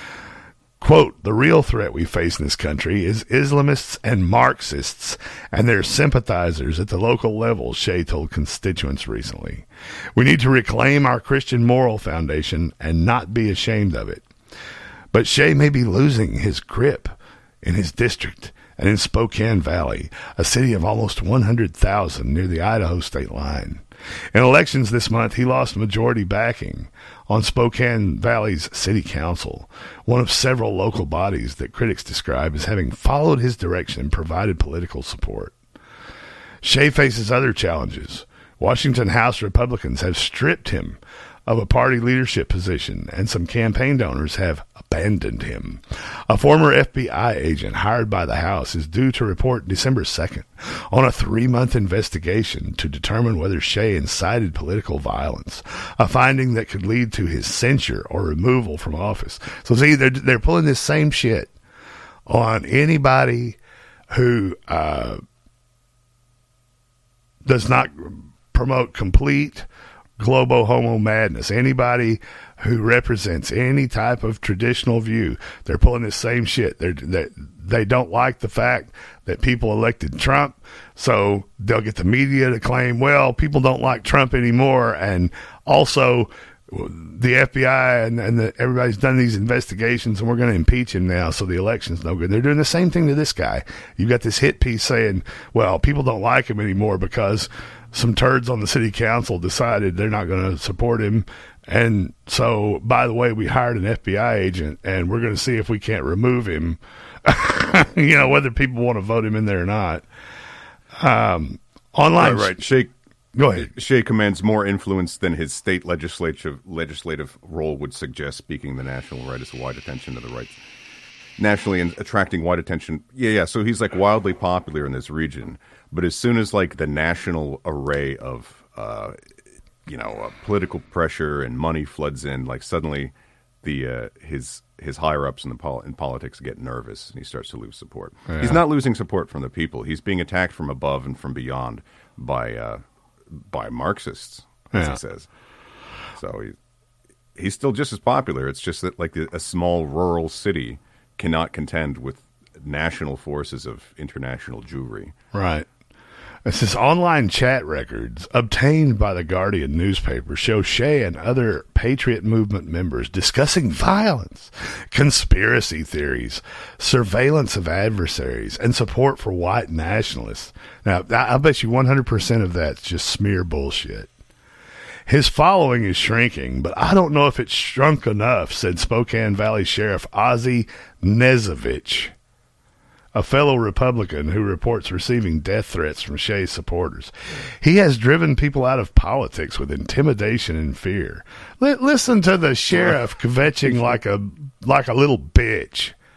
Quote, the real threat we face in this country is Islamists and Marxists and their sympathizers at the local level, Shea told constituents recently. We need to reclaim our Christian moral foundation and not be ashamed of it. But Shea may be losing his grip in his district and in Spokane Valley, a city of almost 100,000 near the Idaho state line. In elections this month, he lost majority backing on Spokane Valley's city council, one of several local bodies that critics describe as having followed his direction and provided political support. Shea faces other challenges. Washington House Republicans have stripped him of a party leadership position, and some campaign donors have abandoned him. A former FBI agent hired by the House is due to report December 2nd on a 3-month investigation to determine whether Shea incited political violence, a finding that could lead to his censure or removal from office. So see, they're pulling this same shit on anybody who does not promote complete globo homo madness. Anybody who represents any type of traditional view, they're pulling this same shit. They don't like the fact that people elected Trump, so they'll get the media to claim, well, people don't like Trump anymore, and also the FBI and everybody's done these investigations, and we're going to impeach him now, so the election's no good. They're doing the same thing to this guy. You've got this hit piece saying, well, people don't like him anymore because some turds on the city council decided they're not going to support him. And so, by the way, we hired an FBI agent, and we're going to see if we can't remove him, whether people want to vote him in there or not. Online. Right. Shea, go ahead. Shea commands more influence than his state legislative role would suggest, speaking the national right as wide attention to the right. Nationally and attracting wide attention. Yeah. So he's like wildly popular in this region. But as soon as like the national array of, political pressure and money floods in, like suddenly his higher ups in politics get nervous and he starts to lose support. Yeah. He's not losing support from the people. He's being attacked from above and from beyond by Marxists, as he says. So he's still just as popular. It's just that like a small rural city cannot contend with national forces of international Jewry. Right. It says online chat records obtained by the Guardian newspaper show Shea and other Patriot Movement members discussing violence, conspiracy theories, surveillance of adversaries, and support for white nationalists. Now, I bet you 100% of that's just smear bullshit. His following is shrinking, but I don't know if it's shrunk enough, said Spokane Valley Sheriff Ozzie Nezovich, a fellow Republican who reports receiving death threats from Shea's supporters. He has driven people out of politics with intimidation and fear. Listen to the sheriff kvetching like a little bitch.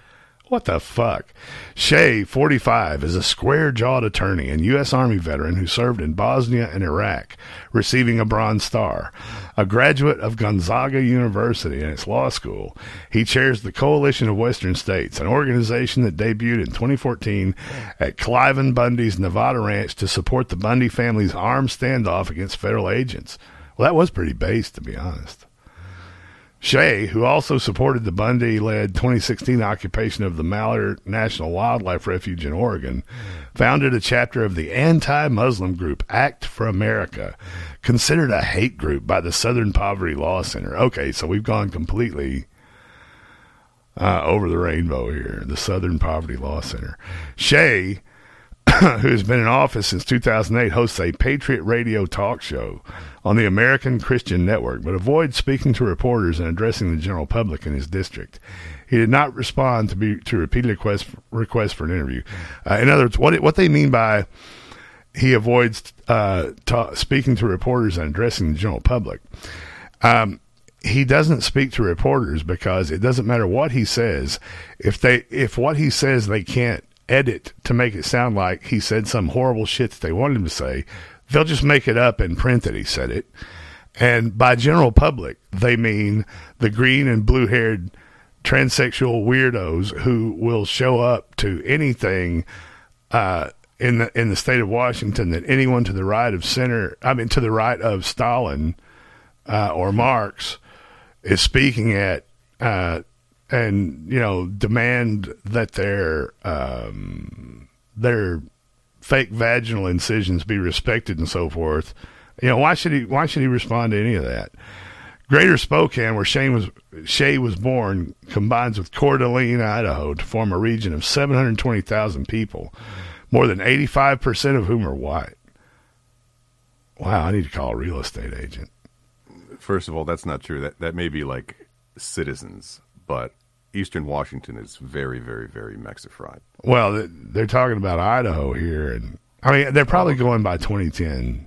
What the fuck? Shea, 45, is a square-jawed attorney and U.S. Army veteran who served in Bosnia and Iraq, receiving a Bronze Star. A graduate of Gonzaga University and its law school, he chairs the Coalition of Western States, an organization that debuted in 2014 at Cliven Bundy's Nevada ranch to support the Bundy family's armed standoff against federal agents. Well, that was pretty base, to be honest. Shea, who also supported the Bundy-led 2016 occupation of the Mallard National Wildlife Refuge in Oregon, founded a chapter of the anti-Muslim group Act for America, considered a hate group by the Southern Poverty Law Center. Okay, so we've gone completely over the rainbow here, the Southern Poverty Law Center. Shea, who has been in office since 2008, hosts a Patriot Radio talk show on the American Christian Network, but avoids speaking to reporters and addressing the general public in his district. He did not respond to repeated requests for an interview. In other words, what they mean by he avoids speaking to reporters and addressing the general public, he doesn't speak to reporters because it doesn't matter what he says. If what he says they can't edit to make it sound like he said some horrible shit that they wanted him to say, they'll just make it up and print that he said it. And by general public, they mean the green and blue-haired transsexual weirdos who will show up to anything in the state of Washington that anyone to the right of to the right of Stalin or Marx is speaking at, and demand that their fake vaginal incisions be respected and so forth. Why should he respond to any of that? Greater Spokane, where Shea was born, combines with Coeur d'Alene, Idaho, to form a region of 720,000 people, more than 85% of whom are white. Wow, I need to call a real estate agent. First of all, that's not true. That may be like citizens, but Eastern Washington is very, very, very Mexified. Well, they're talking about Idaho here, and they're probably going by 2010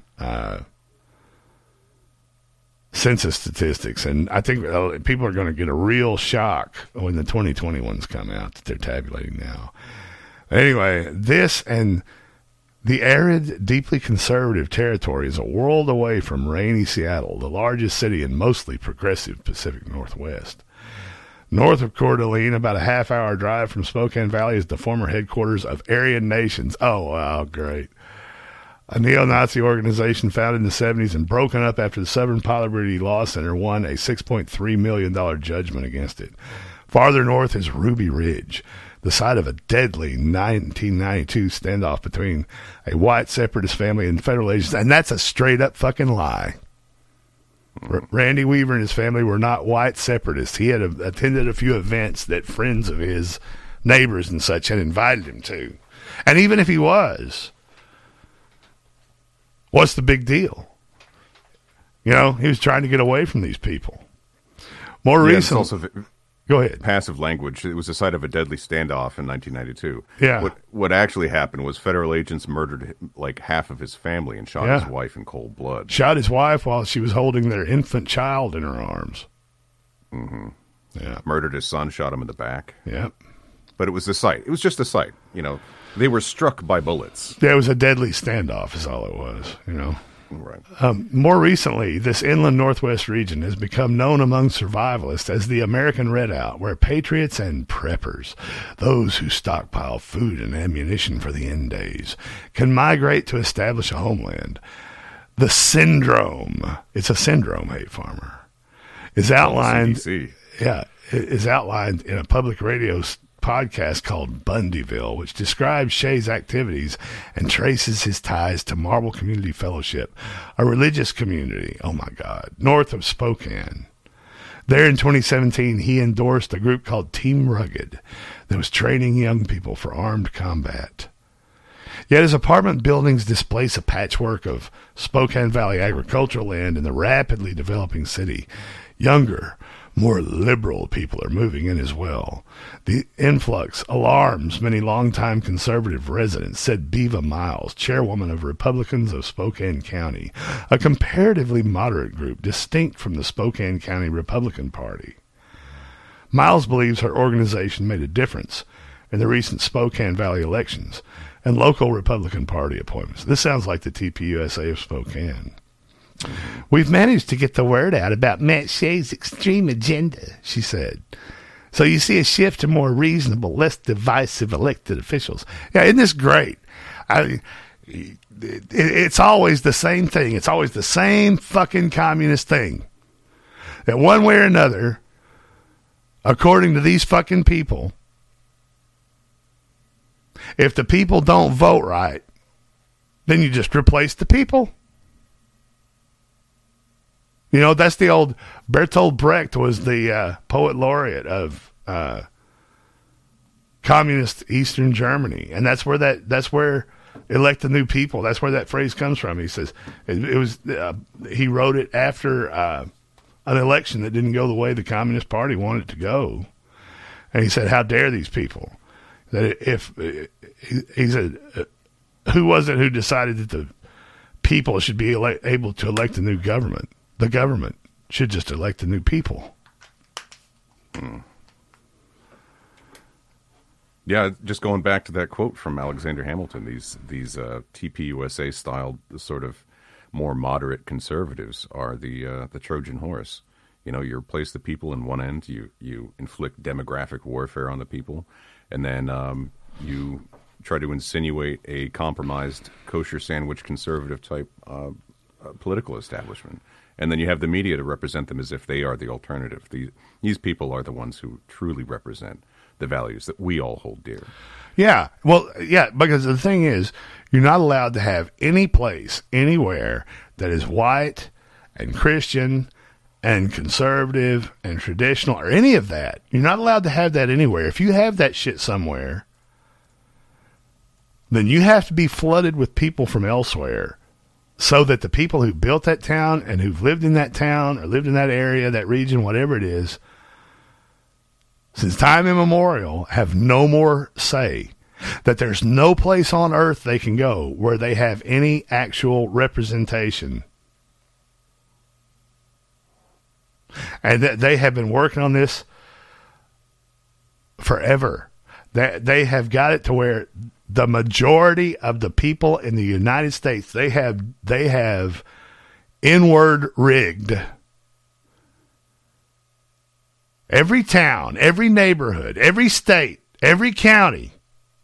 census statistics, and I think people are going to get a real shock when the 2020 ones come out that they're tabulating now. Anyway, this and the arid, deeply conservative territory is a world away from rainy Seattle, the largest city in mostly progressive Pacific Northwest. North of Coeur d'Alene, about a half-hour drive from Spokane Valley, is the former headquarters of Aryan Nations. Oh, wow, great. A neo-Nazi organization founded in the 70s and broken up after the Southern Poverty Law Center won a $6.3 million judgment against it. Farther north is Ruby Ridge, the site of a deadly 1992 standoff between a white separatist family and federal agents, and that's a straight-up fucking lie. Randy Weaver and his family were not white separatists. He had attended a few events that friends of his, neighbors and such, had invited him to. And even if he was, what's the big deal? He was trying to get away from these people. More recently... Go ahead. Passive language. It was the site of a deadly standoff in 1992. Yeah. What actually happened was federal agents murdered like half of his family and shot his wife in cold blood. Shot his wife while she was holding their infant child in her arms. Mm-hmm. Yeah. Murdered his son, shot him in the back. Yep. But it was the site. It was just a site. They were struck by bullets. Yeah, it was a deadly standoff is all it was, Right. More recently, this inland Northwest region has become known among survivalists as the American Redout, where patriots and preppers, those who stockpile food and ammunition for the end days, can migrate to establish a homeland. The syndrome, it's a syndrome, Hate Farmer, is outlined. Is outlined in a public radio podcast called Bundyville, which describes Shea's activities and traces his ties to Marble Community Fellowship, a religious community, north of Spokane. There in 2017, he endorsed a group called Team Rugged that was training young people for armed combat. Yet his apartment buildings displace a patchwork of Spokane Valley agricultural land in the rapidly developing city. Younger, more liberal people are moving in as well. The influx alarms many longtime conservative residents, said Beva Miles, chairwoman of Republicans of Spokane County, a comparatively moderate group distinct from the Spokane County Republican Party. Miles believes her organization made a difference, in the recent Spokane Valley elections and local Republican Party appointments. This sounds like the TPUSA of Spokane. We've managed to get the word out about Matt Shays' extreme agenda, she said. So you see a shift to more reasonable, less divisive elected officials. Yeah, isn't this great? It's always the same thing. It's always the same fucking communist thing. That one way or another, according to these fucking people, if the people don't vote right, then you just replace the people. You know, that's the old Bertolt Brecht was the poet laureate of communist Eastern Germany, and that's where elect the new people. That's where that phrase comes from. He says it was he wrote it after an election that didn't go the way the Communist Party wanted it to go, and he said, "How dare these people?" That if he said, "Who was it who decided that the people should be able to elect a new government? The government should just elect the new people." Yeah, just going back to that quote from Alexander Hamilton, these TPUSA style sort of more moderate conservatives are the Trojan horse. You know, you replace the people in one end, you inflict demographic warfare on the people, and then you try to insinuate a compromised kosher sandwich conservative type political establishment. And then you have the media to represent them as if they are the alternative. These people are the ones who truly represent the values that we all hold dear. Yeah. Well, yeah, because the thing is, you're not allowed to have any place, anywhere, that is white and Christian and conservative and traditional or any of that. You're not allowed to have that anywhere. If you have that shit somewhere, then you have to be flooded with people from elsewhere, so that the people who built that town and who've lived in that town or lived in that area, that region, whatever it is, since time immemorial, have no more say. That there's no place on earth they can go where they have any actual representation. And they have been working on this forever. They have got it to where the majority of the people in the United States, they have inward rigged every town, every neighborhood, every state, every county,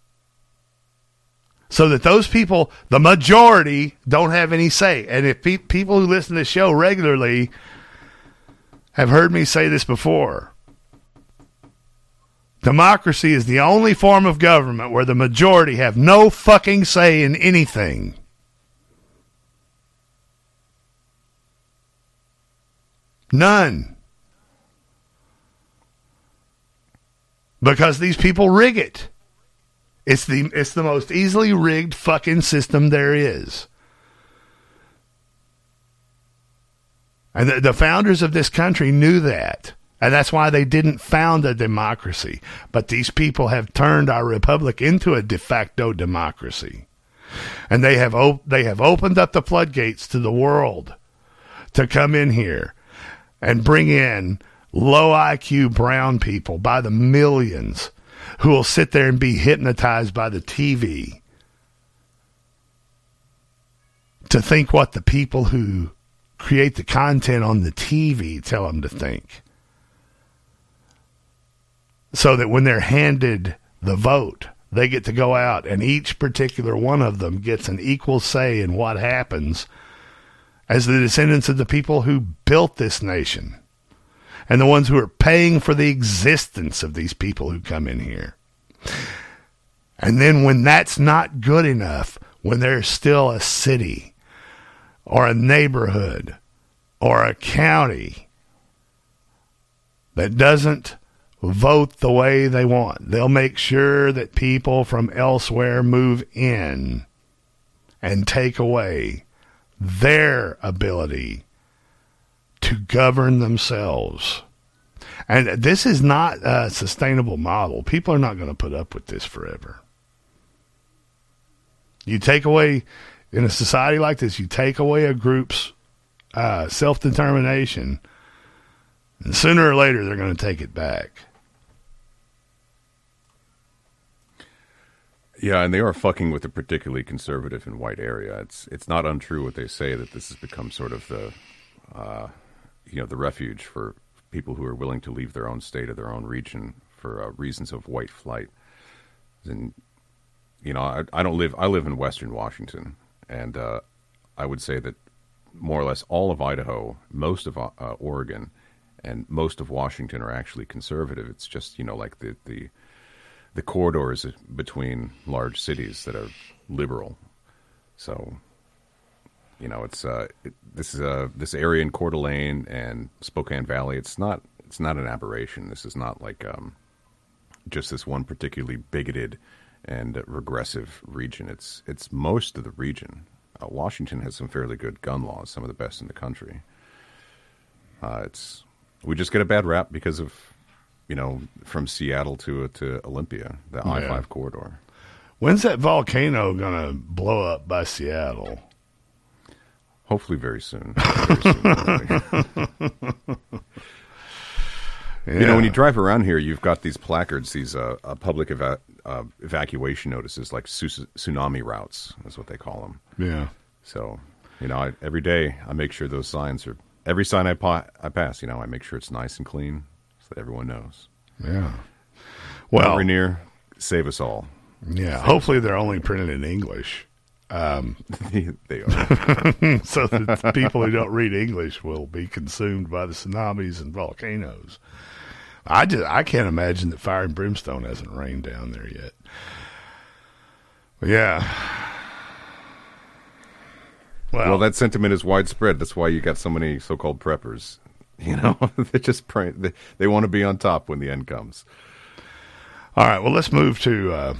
so that those people, the majority, don't have any say. And if people who listen to the show regularly have heard me say this before, democracy is the only form of government where the majority have no fucking say in anything. None. Because these people rig it. It's the most easily rigged fucking system there is. And the founders of this country knew that. And that's why they didn't found a democracy. But these people have turned our republic into a de facto democracy. And they have opened up the floodgates to the world to come in here and bring in low IQ brown people by the millions who will sit there and be hypnotized by the TV to think what the people who create the content on the TV tell them to think. So that when they're handed the vote, they get to go out and each particular one of them gets an equal say in what happens as the descendants of the people who built this nation and the ones who are paying for the existence of these people who come in here. And then when that's not good enough, when there's still a city or a neighborhood or a county that doesn't vote the way they want, they'll make sure that people from elsewhere move in and take away their ability to govern themselves. And this is not a sustainable model. People are not going to put up with this forever. You take away, in a society like this, you take away a group's self-determination, and sooner or later they're going to take it back. Yeah, and they are fucking with a particularly conservative and white area. It's not untrue what they say that this has become sort of the, the refuge for people who are willing to leave their own state or their own region for reasons of white flight. And I live in Western Washington, and I would say that more or less all of Idaho, most of Oregon, and most of Washington are actually conservative. It's just like the corridors between large cities that are liberal. So, it's this area in Coeur d'Alene and Spokane Valley. It's not an aberration. This is not like just this one particularly bigoted and regressive region. It's most of the region. Washington has some fairly good gun laws, some of the best in the country. We just get a bad rap because of, from Seattle to Olympia, the I-5 corridor. When's that volcano going to blow up by Seattle? Hopefully very soon. Yeah. When you drive around here, you've got these placards, these public evacuation notices, like tsunami routes, is what they call them. Yeah. So, every day I make sure those signs are, every sign I pass, I make sure it's nice and clean so that everyone knows. Yeah. Well, Rainier, save us all. Yeah. Hopefully they're only printed in English. They are. So that people who don't read English will be consumed by the tsunamis and volcanoes. I can't imagine that fire and brimstone hasn't rained down there yet. But yeah. Well, that sentiment is widespread. That's why you got so many so-called preppers. They just pray. They want to be on top when the end comes. All right. Well, let's move to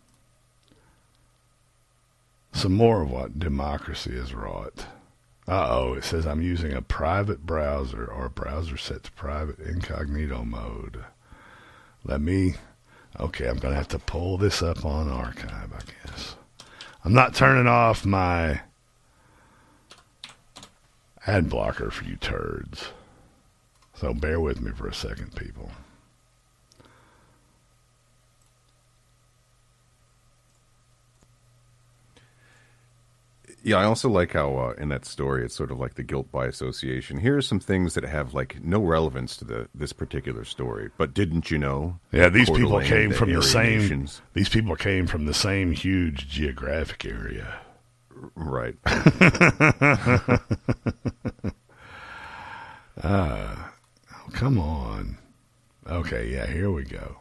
some more of what democracy has wrought. It says I'm using a private browser or a browser set to private incognito mode. Okay, I'm going to have to pull this up on archive, I guess. I'm not turning off my ad blocker for you turds. So bear with me for a second, people. Yeah, I also like how in that story it's sort of like the guilt by association. Here are some things that have like no relevance to this particular story, but didn't you know? Yeah, these people came from the same. Nations. These people came from the same huge geographic area. Right. Come on. Okay, yeah, here we go.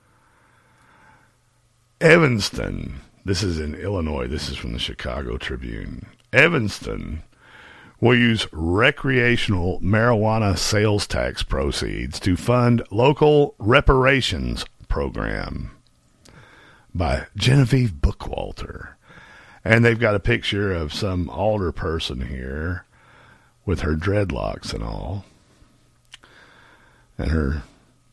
Evanston. This is in Illinois. This is from the Chicago Tribune. Evanston will use recreational marijuana sales tax proceeds to fund local reparations program by Genevieve Bookwalter. And they've got a picture of some alder person here with her dreadlocks and all. And her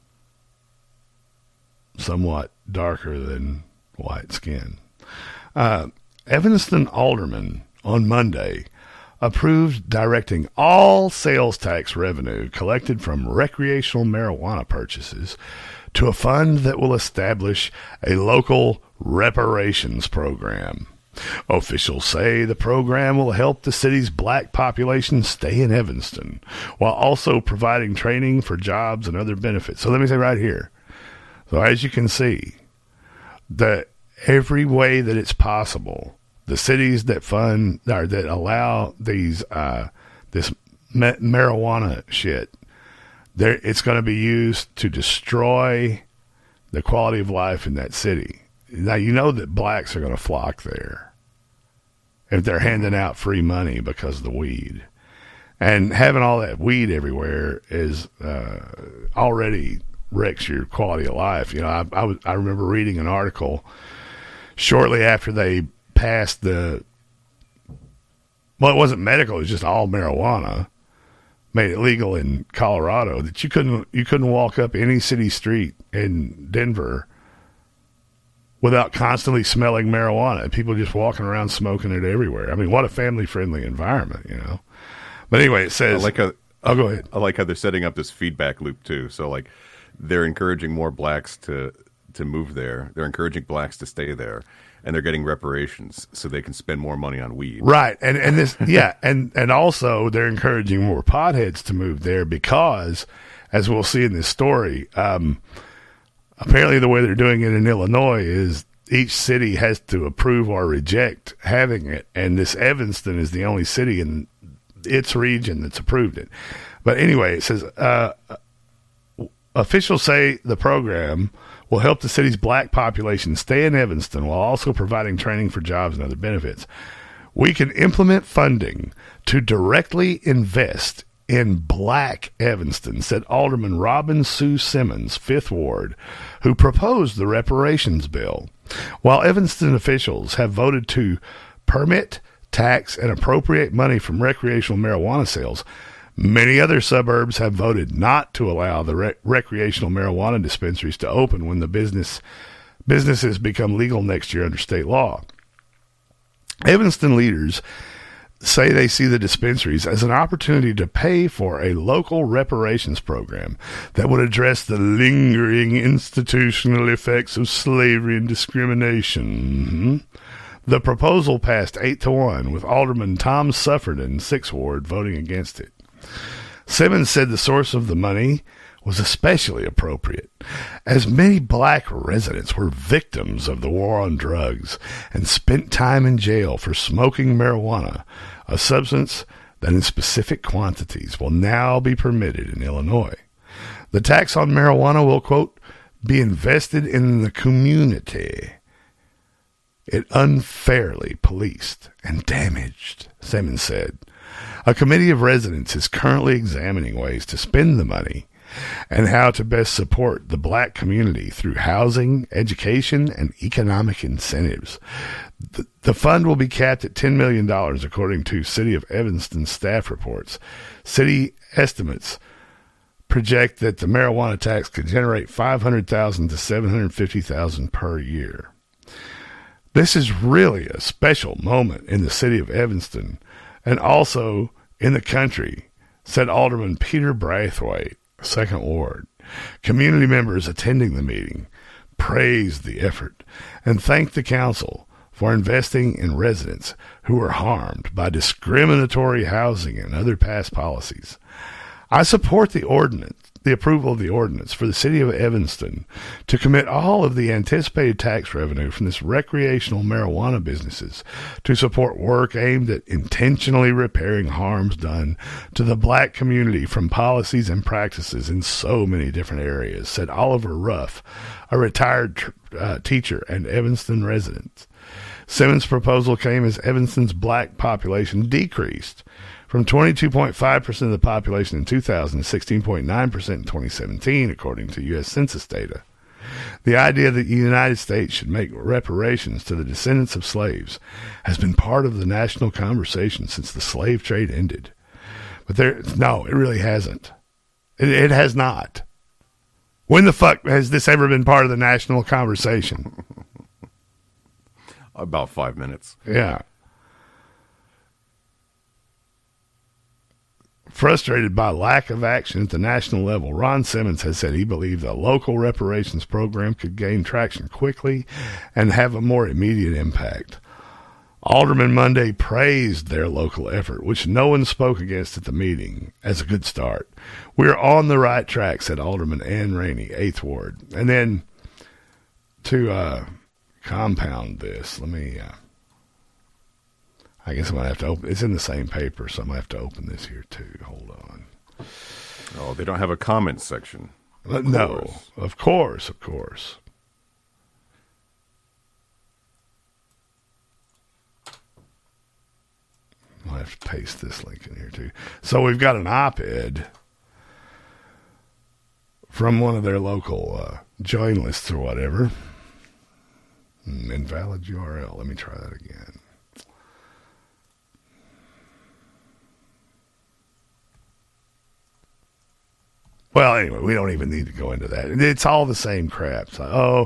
somewhat darker than white skin. Evanston alderman on Monday approved directing all sales tax revenue collected from recreational marijuana purchases to a fund that will establish a local reparations program. Officials say the program will help the city's black population stay in Evanston while also providing training for jobs and other benefits. So let me say right here. So as you can see, that every way that it's possible, the cities that fund or that allow these this marijuana shit, it's going to be used to destroy the quality of life in that city. Now you know that blacks are going to flock there if they're handing out free money because of the weed, and having all that weed everywhere is already wrecks your quality of life. I remember reading an article shortly after they passed it wasn't medical, it was just all marijuana, made it legal in Colorado, that you couldn't walk up any city street in Denver without constantly smelling marijuana. People just walking around smoking it everywhere. I mean, what a family-friendly environment, But anyway, it says... go ahead. I like how they're setting up this feedback loop, too. So, like, they're encouraging more blacks to move there. They're encouraging blacks to stay there. and they're getting reparations so they can spend more money on weed. Right. And this, yeah. And also they're encouraging more potheads to move there because, as we'll see in this story, apparently the way they're doing it in Illinois is each city has to approve or reject having it. And this Evanston is the only city in its region that's approved it. But anyway, it says, officials say the program will help the city's black population stay in Evanston while also providing training for jobs and other benefits. We can implement funding to directly invest in black Evanston, said Alderman Robin Sue Simmons, 5th Ward, who proposed the reparations bill. While Evanston officials have voted to permit, tax, and appropriate money from recreational marijuana sales, many other suburbs have voted not to allow the recreational marijuana dispensaries to open when the businesses become legal next year under state law. Evanston leaders say they see the dispensaries as an opportunity to pay for a local reparations program that would address the lingering institutional effects of slavery and discrimination. The proposal passed 8-1, with Alderman Tom Suffredin, 6th Ward, voting against it. Simmons said the source of the money was especially appropriate, as many black residents were victims of the war on drugs and spent time in jail for smoking marijuana, a substance that in specific quantities will now be permitted in Illinois. The tax on marijuana will, quote, be invested in the community it unfairly policed and damaged, Simmons said. A committee of residents is currently examining ways to spend the money and how to best support the black community through housing, education, and economic incentives. The fund will be capped at $10 million, according to City of Evanston staff reports. City estimates project that the marijuana tax could generate $500,000 to $750,000 per year. This is really a special moment in the city of Evanston and also in the country, said Alderman Peter Braithwaite, 2nd Ward. Community members attending the meeting praised the effort and thanked the council for investing in residents who were harmed by discriminatory housing and other past policies. I support the approval of the ordinance for the city of Evanston to commit all of the anticipated tax revenue from this recreational marijuana businesses to support work aimed at intentionally repairing harms done to the black community from policies and practices in so many different areas, said Oliver Ruff, a retired teacher and Evanston resident. Simmons' proposal came as Evanston's black population decreased from 22.5% of the population in 2000 to 16.9% in 2017, according to U.S. Census data. The idea that the United States should make reparations to the descendants of slaves has been part of the national conversation since the slave trade ended. But no, it really hasn't. It has not. When the fuck has this ever been part of the national conversation? About 5 minutes. Yeah. Frustrated by lack of action at the national level, Ron Simmons has said he believed a local reparations program could gain traction quickly and have a more immediate impact. Alderman Monday praised their local effort, which no one spoke against at the meeting, as a good start. We're on the right track, said Alderman Ann Rainey, 8th Ward. And then to compound this, let me... I guess I'm going to have to open... It's in the same paper, so I'm going to have to open this here, too. Hold on. Oh, they don't have a comment section. No, of course. I'll have to paste this link in here, too. So we've got an op-ed from one of their local journalists or whatever. Invalid URL. Let me try that again. Well, anyway, we don't even need to go into that. It's all the same crap. It's like,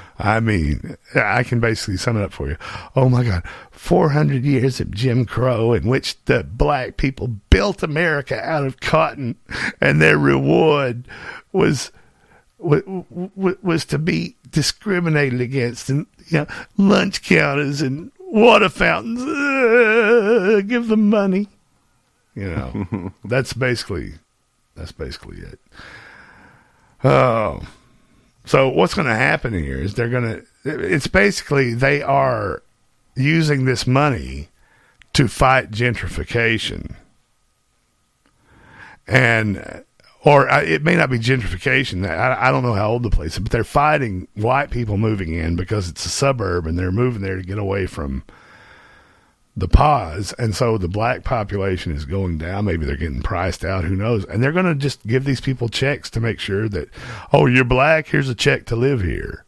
I can basically sum it up for you. Oh, my God. 400 years of Jim Crow in which the black people built America out of cotton, and their reward was was to be discriminated against, and lunch counters and water fountains. Give them money. That's basically it. Oh, so what's going to happen here is it's basically they are using this money to fight gentrification. Or it may not be gentrification. I don't know how old the place is, but they're fighting white people moving in because it's a suburb and they're moving there to get away from the pause. And so the black population is going down. Maybe they're getting priced out. Who knows? And they're going to just give these people checks to make sure that, oh, you're black. Here's a check to live here.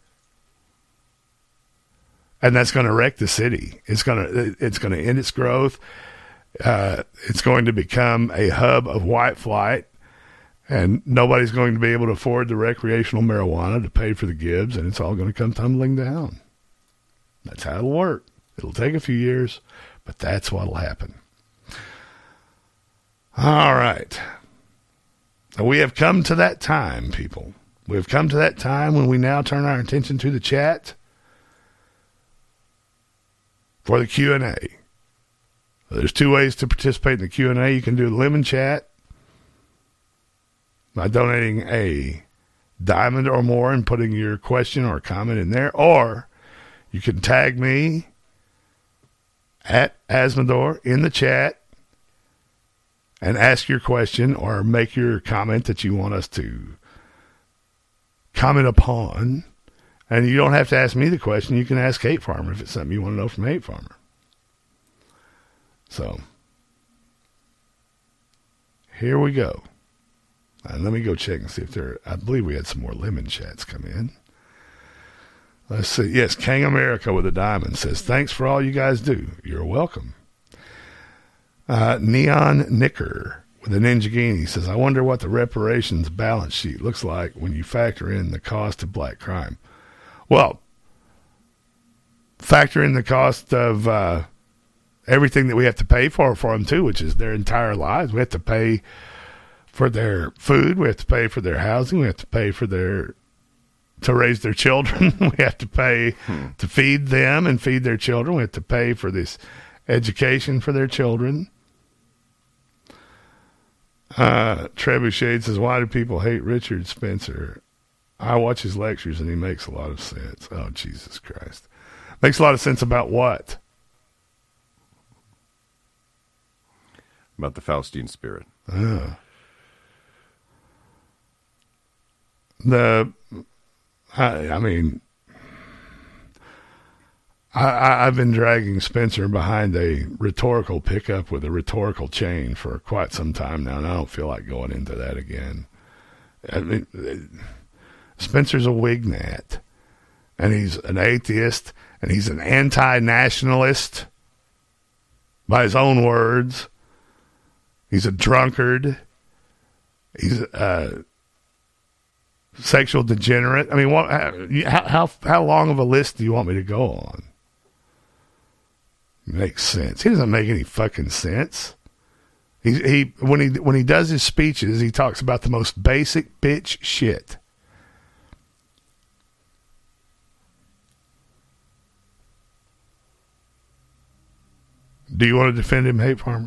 And that's going to wreck the city. It's going to end its growth. It's going to become a hub of white flight, and nobody's going to be able to afford the recreational marijuana to pay for the Gibbs, and it's all going to come tumbling down. That's how it'll work. It'll take a few years, but that's what'll happen. All right. We have come to that time, people. We have come to that time when we now turn our attention to the chat for the Q&A. There's two ways to participate in the Q&A. You can do Lemon Chat by donating a diamond or more and putting your question or comment in there, or you can tag me at Asmodor in the chat and ask your question or make your comment that you want us to comment upon. And you don't have to ask me the question. You can ask Hate Farmer if it's something you want to know from Hate Farmer. So, here we go. And let me go check and see if I believe we had some more lemon chats come in. Let's see. Yes, King America with a diamond says, thanks for all you guys do. You're welcome. Neon Knicker with a Ninjagini says, I wonder what the reparations balance sheet looks like when you factor in the cost of black crime. Well, factor in the cost of everything that we have to pay for them, too, which is their entire lives. We have to pay for their food. We have to pay for their housing. We have to pay for to raise their children. We have to pay to feed them and feed their children. We have to pay for this education for their children. Trebuchet says, why do people hate Richard Spencer? I watch his lectures and he makes a lot of sense. Oh, Jesus Christ. Makes a lot of sense about what? About the Faustian spirit. I've been dragging Spencer behind a rhetorical pickup with a rhetorical chain for quite some time now, and I don't feel like going into that again. I mean, Spencer's a wignat, and he's an atheist, and he's an anti-nationalist by his own words. He's a drunkard. He's a sexual degenerate. I mean, how long of a list do you want me to go on? Makes sense. He doesn't make any fucking sense. He when he does his speeches, he talks about the most basic bitch shit. Do you want to defend him, Hate Farmer?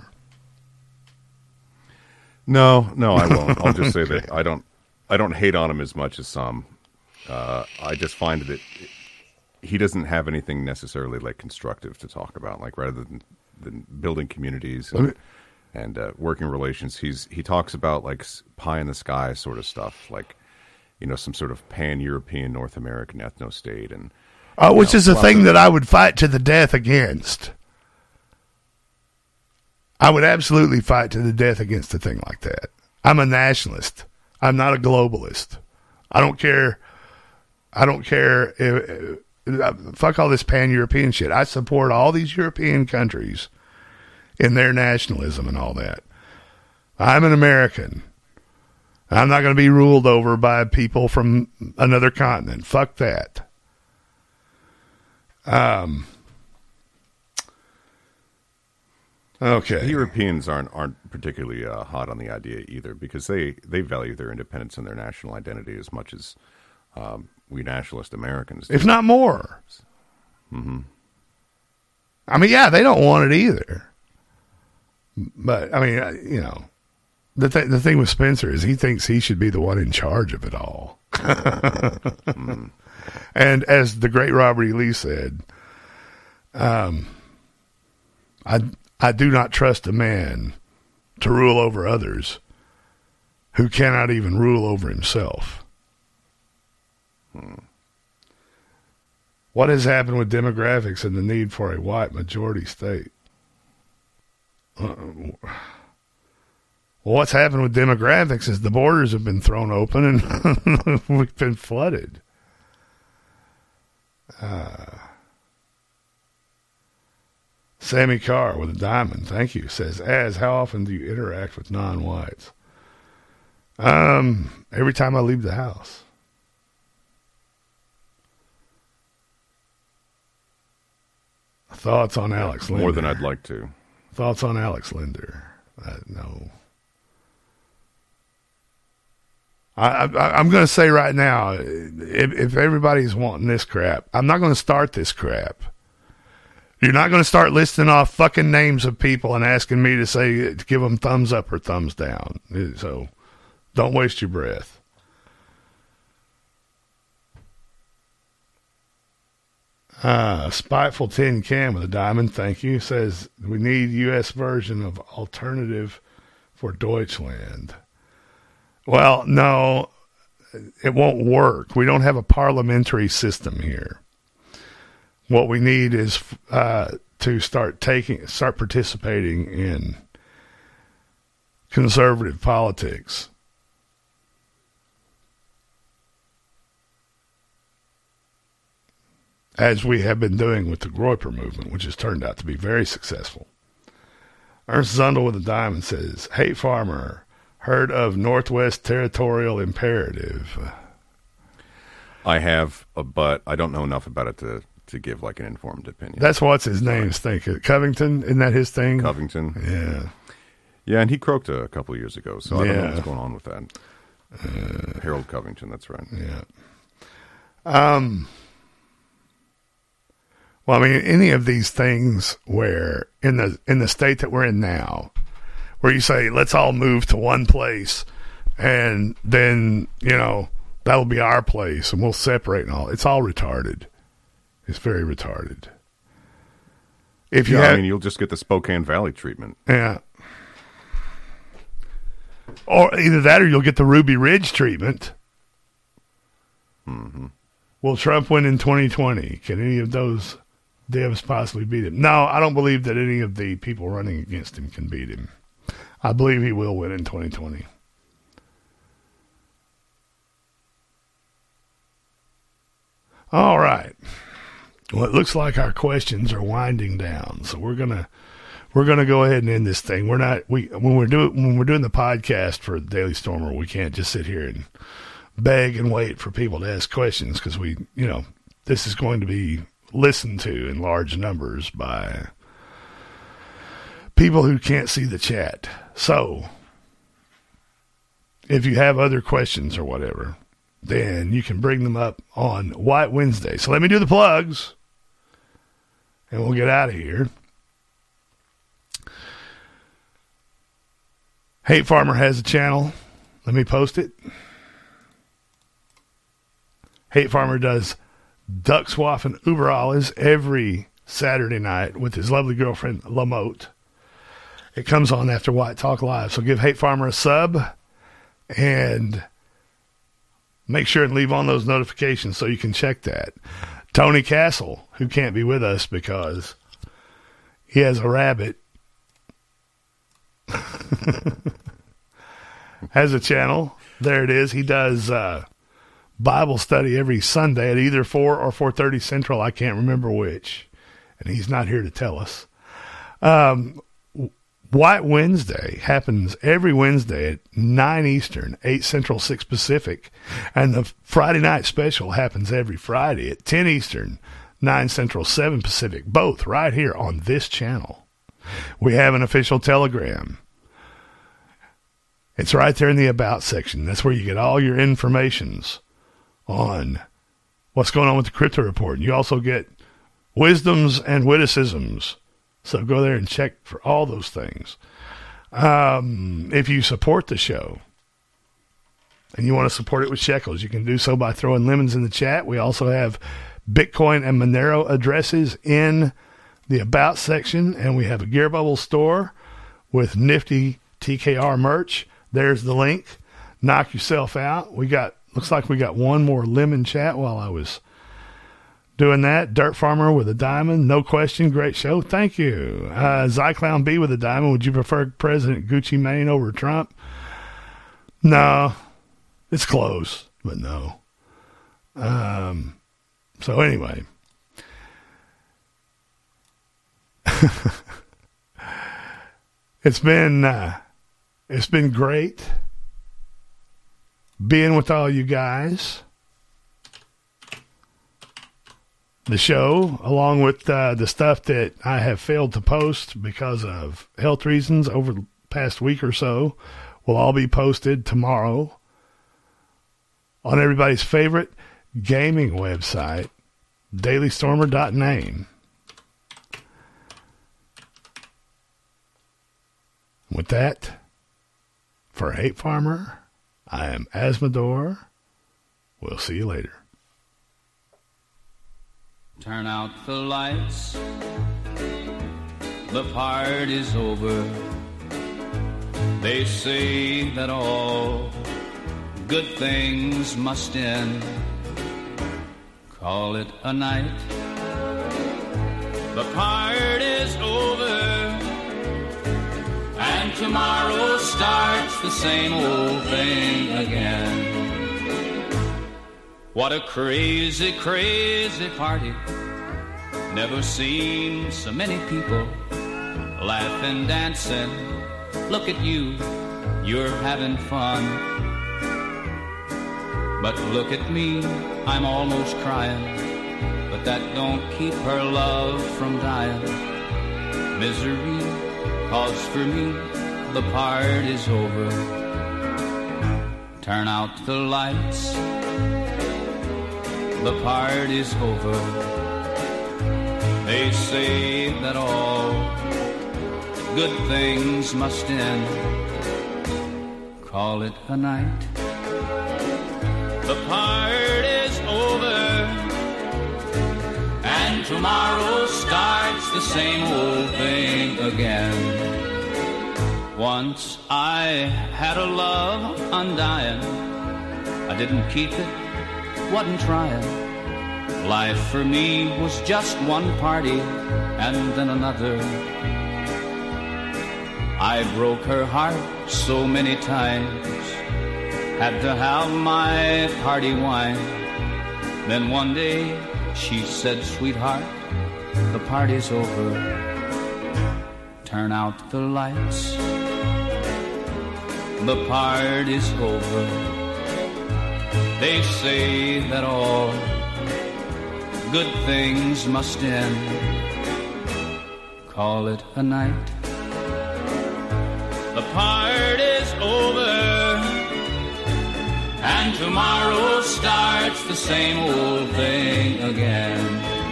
No, I won't. I'll just say that I don't hate on him as much as some. I just find that he doesn't have anything necessarily like constructive to talk about. Like rather than building communities and working relations, he talks about like pie in the sky sort of stuff, like some sort of pan-European North American ethno-state, and which is a thing that I would fight to the death against. I would absolutely fight to the death against a thing like that. I'm a nationalist. I'm not a globalist. I don't care if, fuck all this pan-European shit. I support all these European countries in their nationalism and all that. I'm an American. I'm not going to be ruled over by people from another continent. Fuck that. Okay. The Europeans aren't particularly hot on the idea either, because they value their independence and their national identity as much as we nationalist Americans do. If not more. Mm-hmm. I mean, yeah, they don't want it either. But, I mean, you know, the thing with Spencer is he thinks he should be the one in charge of it all. Mm. And as the great Robert E. Lee said, I do not trust a man to rule over others who cannot even rule over himself. What has happened with demographics and the need for a white majority state? Well, what's happened with demographics is the borders have been thrown open and we've been flooded. Sammy Carr with a diamond, thank you, says, how often do you interact with non-whites? Every time I leave the house. Thoughts on Alex Linder? More than I'd like to. Thoughts on Alex Linder? No. I'm going to say right now, if everybody's wanting this crap, I'm not going to start this crap. You're not going to start listing off fucking names of people and asking me to give them thumbs up or thumbs down. So don't waste your breath. Spiteful Tin Can with a diamond, thank you, says we need U.S. version of alternative for Deutschland. Well, no, it won't work. We don't have a parliamentary system here. What we need is to start participating in conservative politics. As we have been doing with the Groyper movement, which has turned out to be very successful. Ernst Zundel with a diamond says, Hate Farmer, heard of Northwest Territorial Imperative? I have, but I don't know enough about it to give like an informed opinion. That's what's his name's thing. Covington, isn't that his thing? Covington. Yeah. Yeah, and he croaked a couple of years ago, so I don't know what's going on with that. Harold Covington, that's right. Yeah. Well, I mean, any of these things where in the state that we're in now, where you say, let's all move to one place and then, you know, that'll be our place and we'll separate and all. It's all retarded. It's very retarded. I mean, you'll just get the Spokane Valley treatment. Yeah. Or either that or you'll get the Ruby Ridge treatment. Mm-hmm. Will Trump win in 2020? Can any of those divs possibly beat him? No, I don't believe that any of the people running against him can beat him. I believe he will win in 2020. All right. Well, it looks like our questions are winding down, so we're gonna go ahead and end this thing. When we're doing the podcast for Daily Stormer, we can't just sit here and beg and wait for people to ask questions because this is going to be listened to in large numbers by people who can't see the chat. So if you have other questions or whatever, then you can bring them up on White Wednesday. So let me do the plugs and we'll get out of here. Hate Farmer has a channel. Let me post it. Hate Farmer does Duck Swaff and Uber Alles every Saturday night with his lovely girlfriend, Lamotte. It comes on after White Talk Live. So give Hate Farmer a sub and make sure and leave on those notifications so you can check that. Tony Castle, who can't be with us because he has a rabbit, has a channel. There it is. He does Bible study every Sunday at either 4 or 4:30 Central. I can't remember which. And he's not here to tell us. White Wednesday happens every Wednesday at 9 Eastern, 8 Central, 6 Pacific. And the Friday night special happens every Friday at 10 Eastern, 9 Central, 7 Pacific. Both right here on this channel. We have an official Telegram. It's right there in the About section. That's where you get all your informations on what's going on with the Crypto Report. You also get wisdoms and witticisms. So go there and check for all those things. If you support the show and you want to support it with shekels, you can do so by throwing lemons in the chat. We also have Bitcoin and Monero addresses in the About section, and we have a Gear Bubble store with nifty TKR merch. There's the link. Knock yourself out. Looks like we got one more lemon chat while I was doing that. Dirt Farmer with a diamond. No question. Great show. Thank you. Zyclown B with a diamond. Would you prefer President Gucci Mane over Trump? No. It's close, but no. So anyway. It's been great being with all you guys. The show, along with the stuff that I have failed to post because of health reasons over the past week or so, will all be posted tomorrow on everybody's favorite gaming website, dailystormer.name. With that, for Hate Farmer, I am Asmodor. We'll see you later. Turn out the lights. The party's over. They say that all good things must end. Call it a night. The party's over. And tomorrow starts the same old thing again. What a crazy, crazy party. Never seen so many people laughing, dancing. Look at you, you're having fun. But look at me, I'm almost crying. But that don't keep her love from dying. Misery, cause for me, the party's over. Turn out the lights. The party's over. They say that all good things must end. Call it a night. The party's over. And tomorrow starts the same old thing again. Once I had a love undying. I didn't keep it. Wasn't trying. Life for me was just one party and then another. I broke her heart so many times. Had to have my party wine. Then one day she said, sweetheart, the party's over. Turn out the lights. The party's over. They say that all good things must end. Call it a night. The party's over. And tomorrow starts the same old thing again.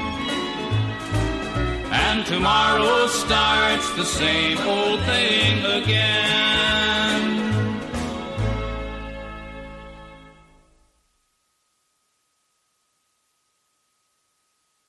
And tomorrow starts the same old thing again.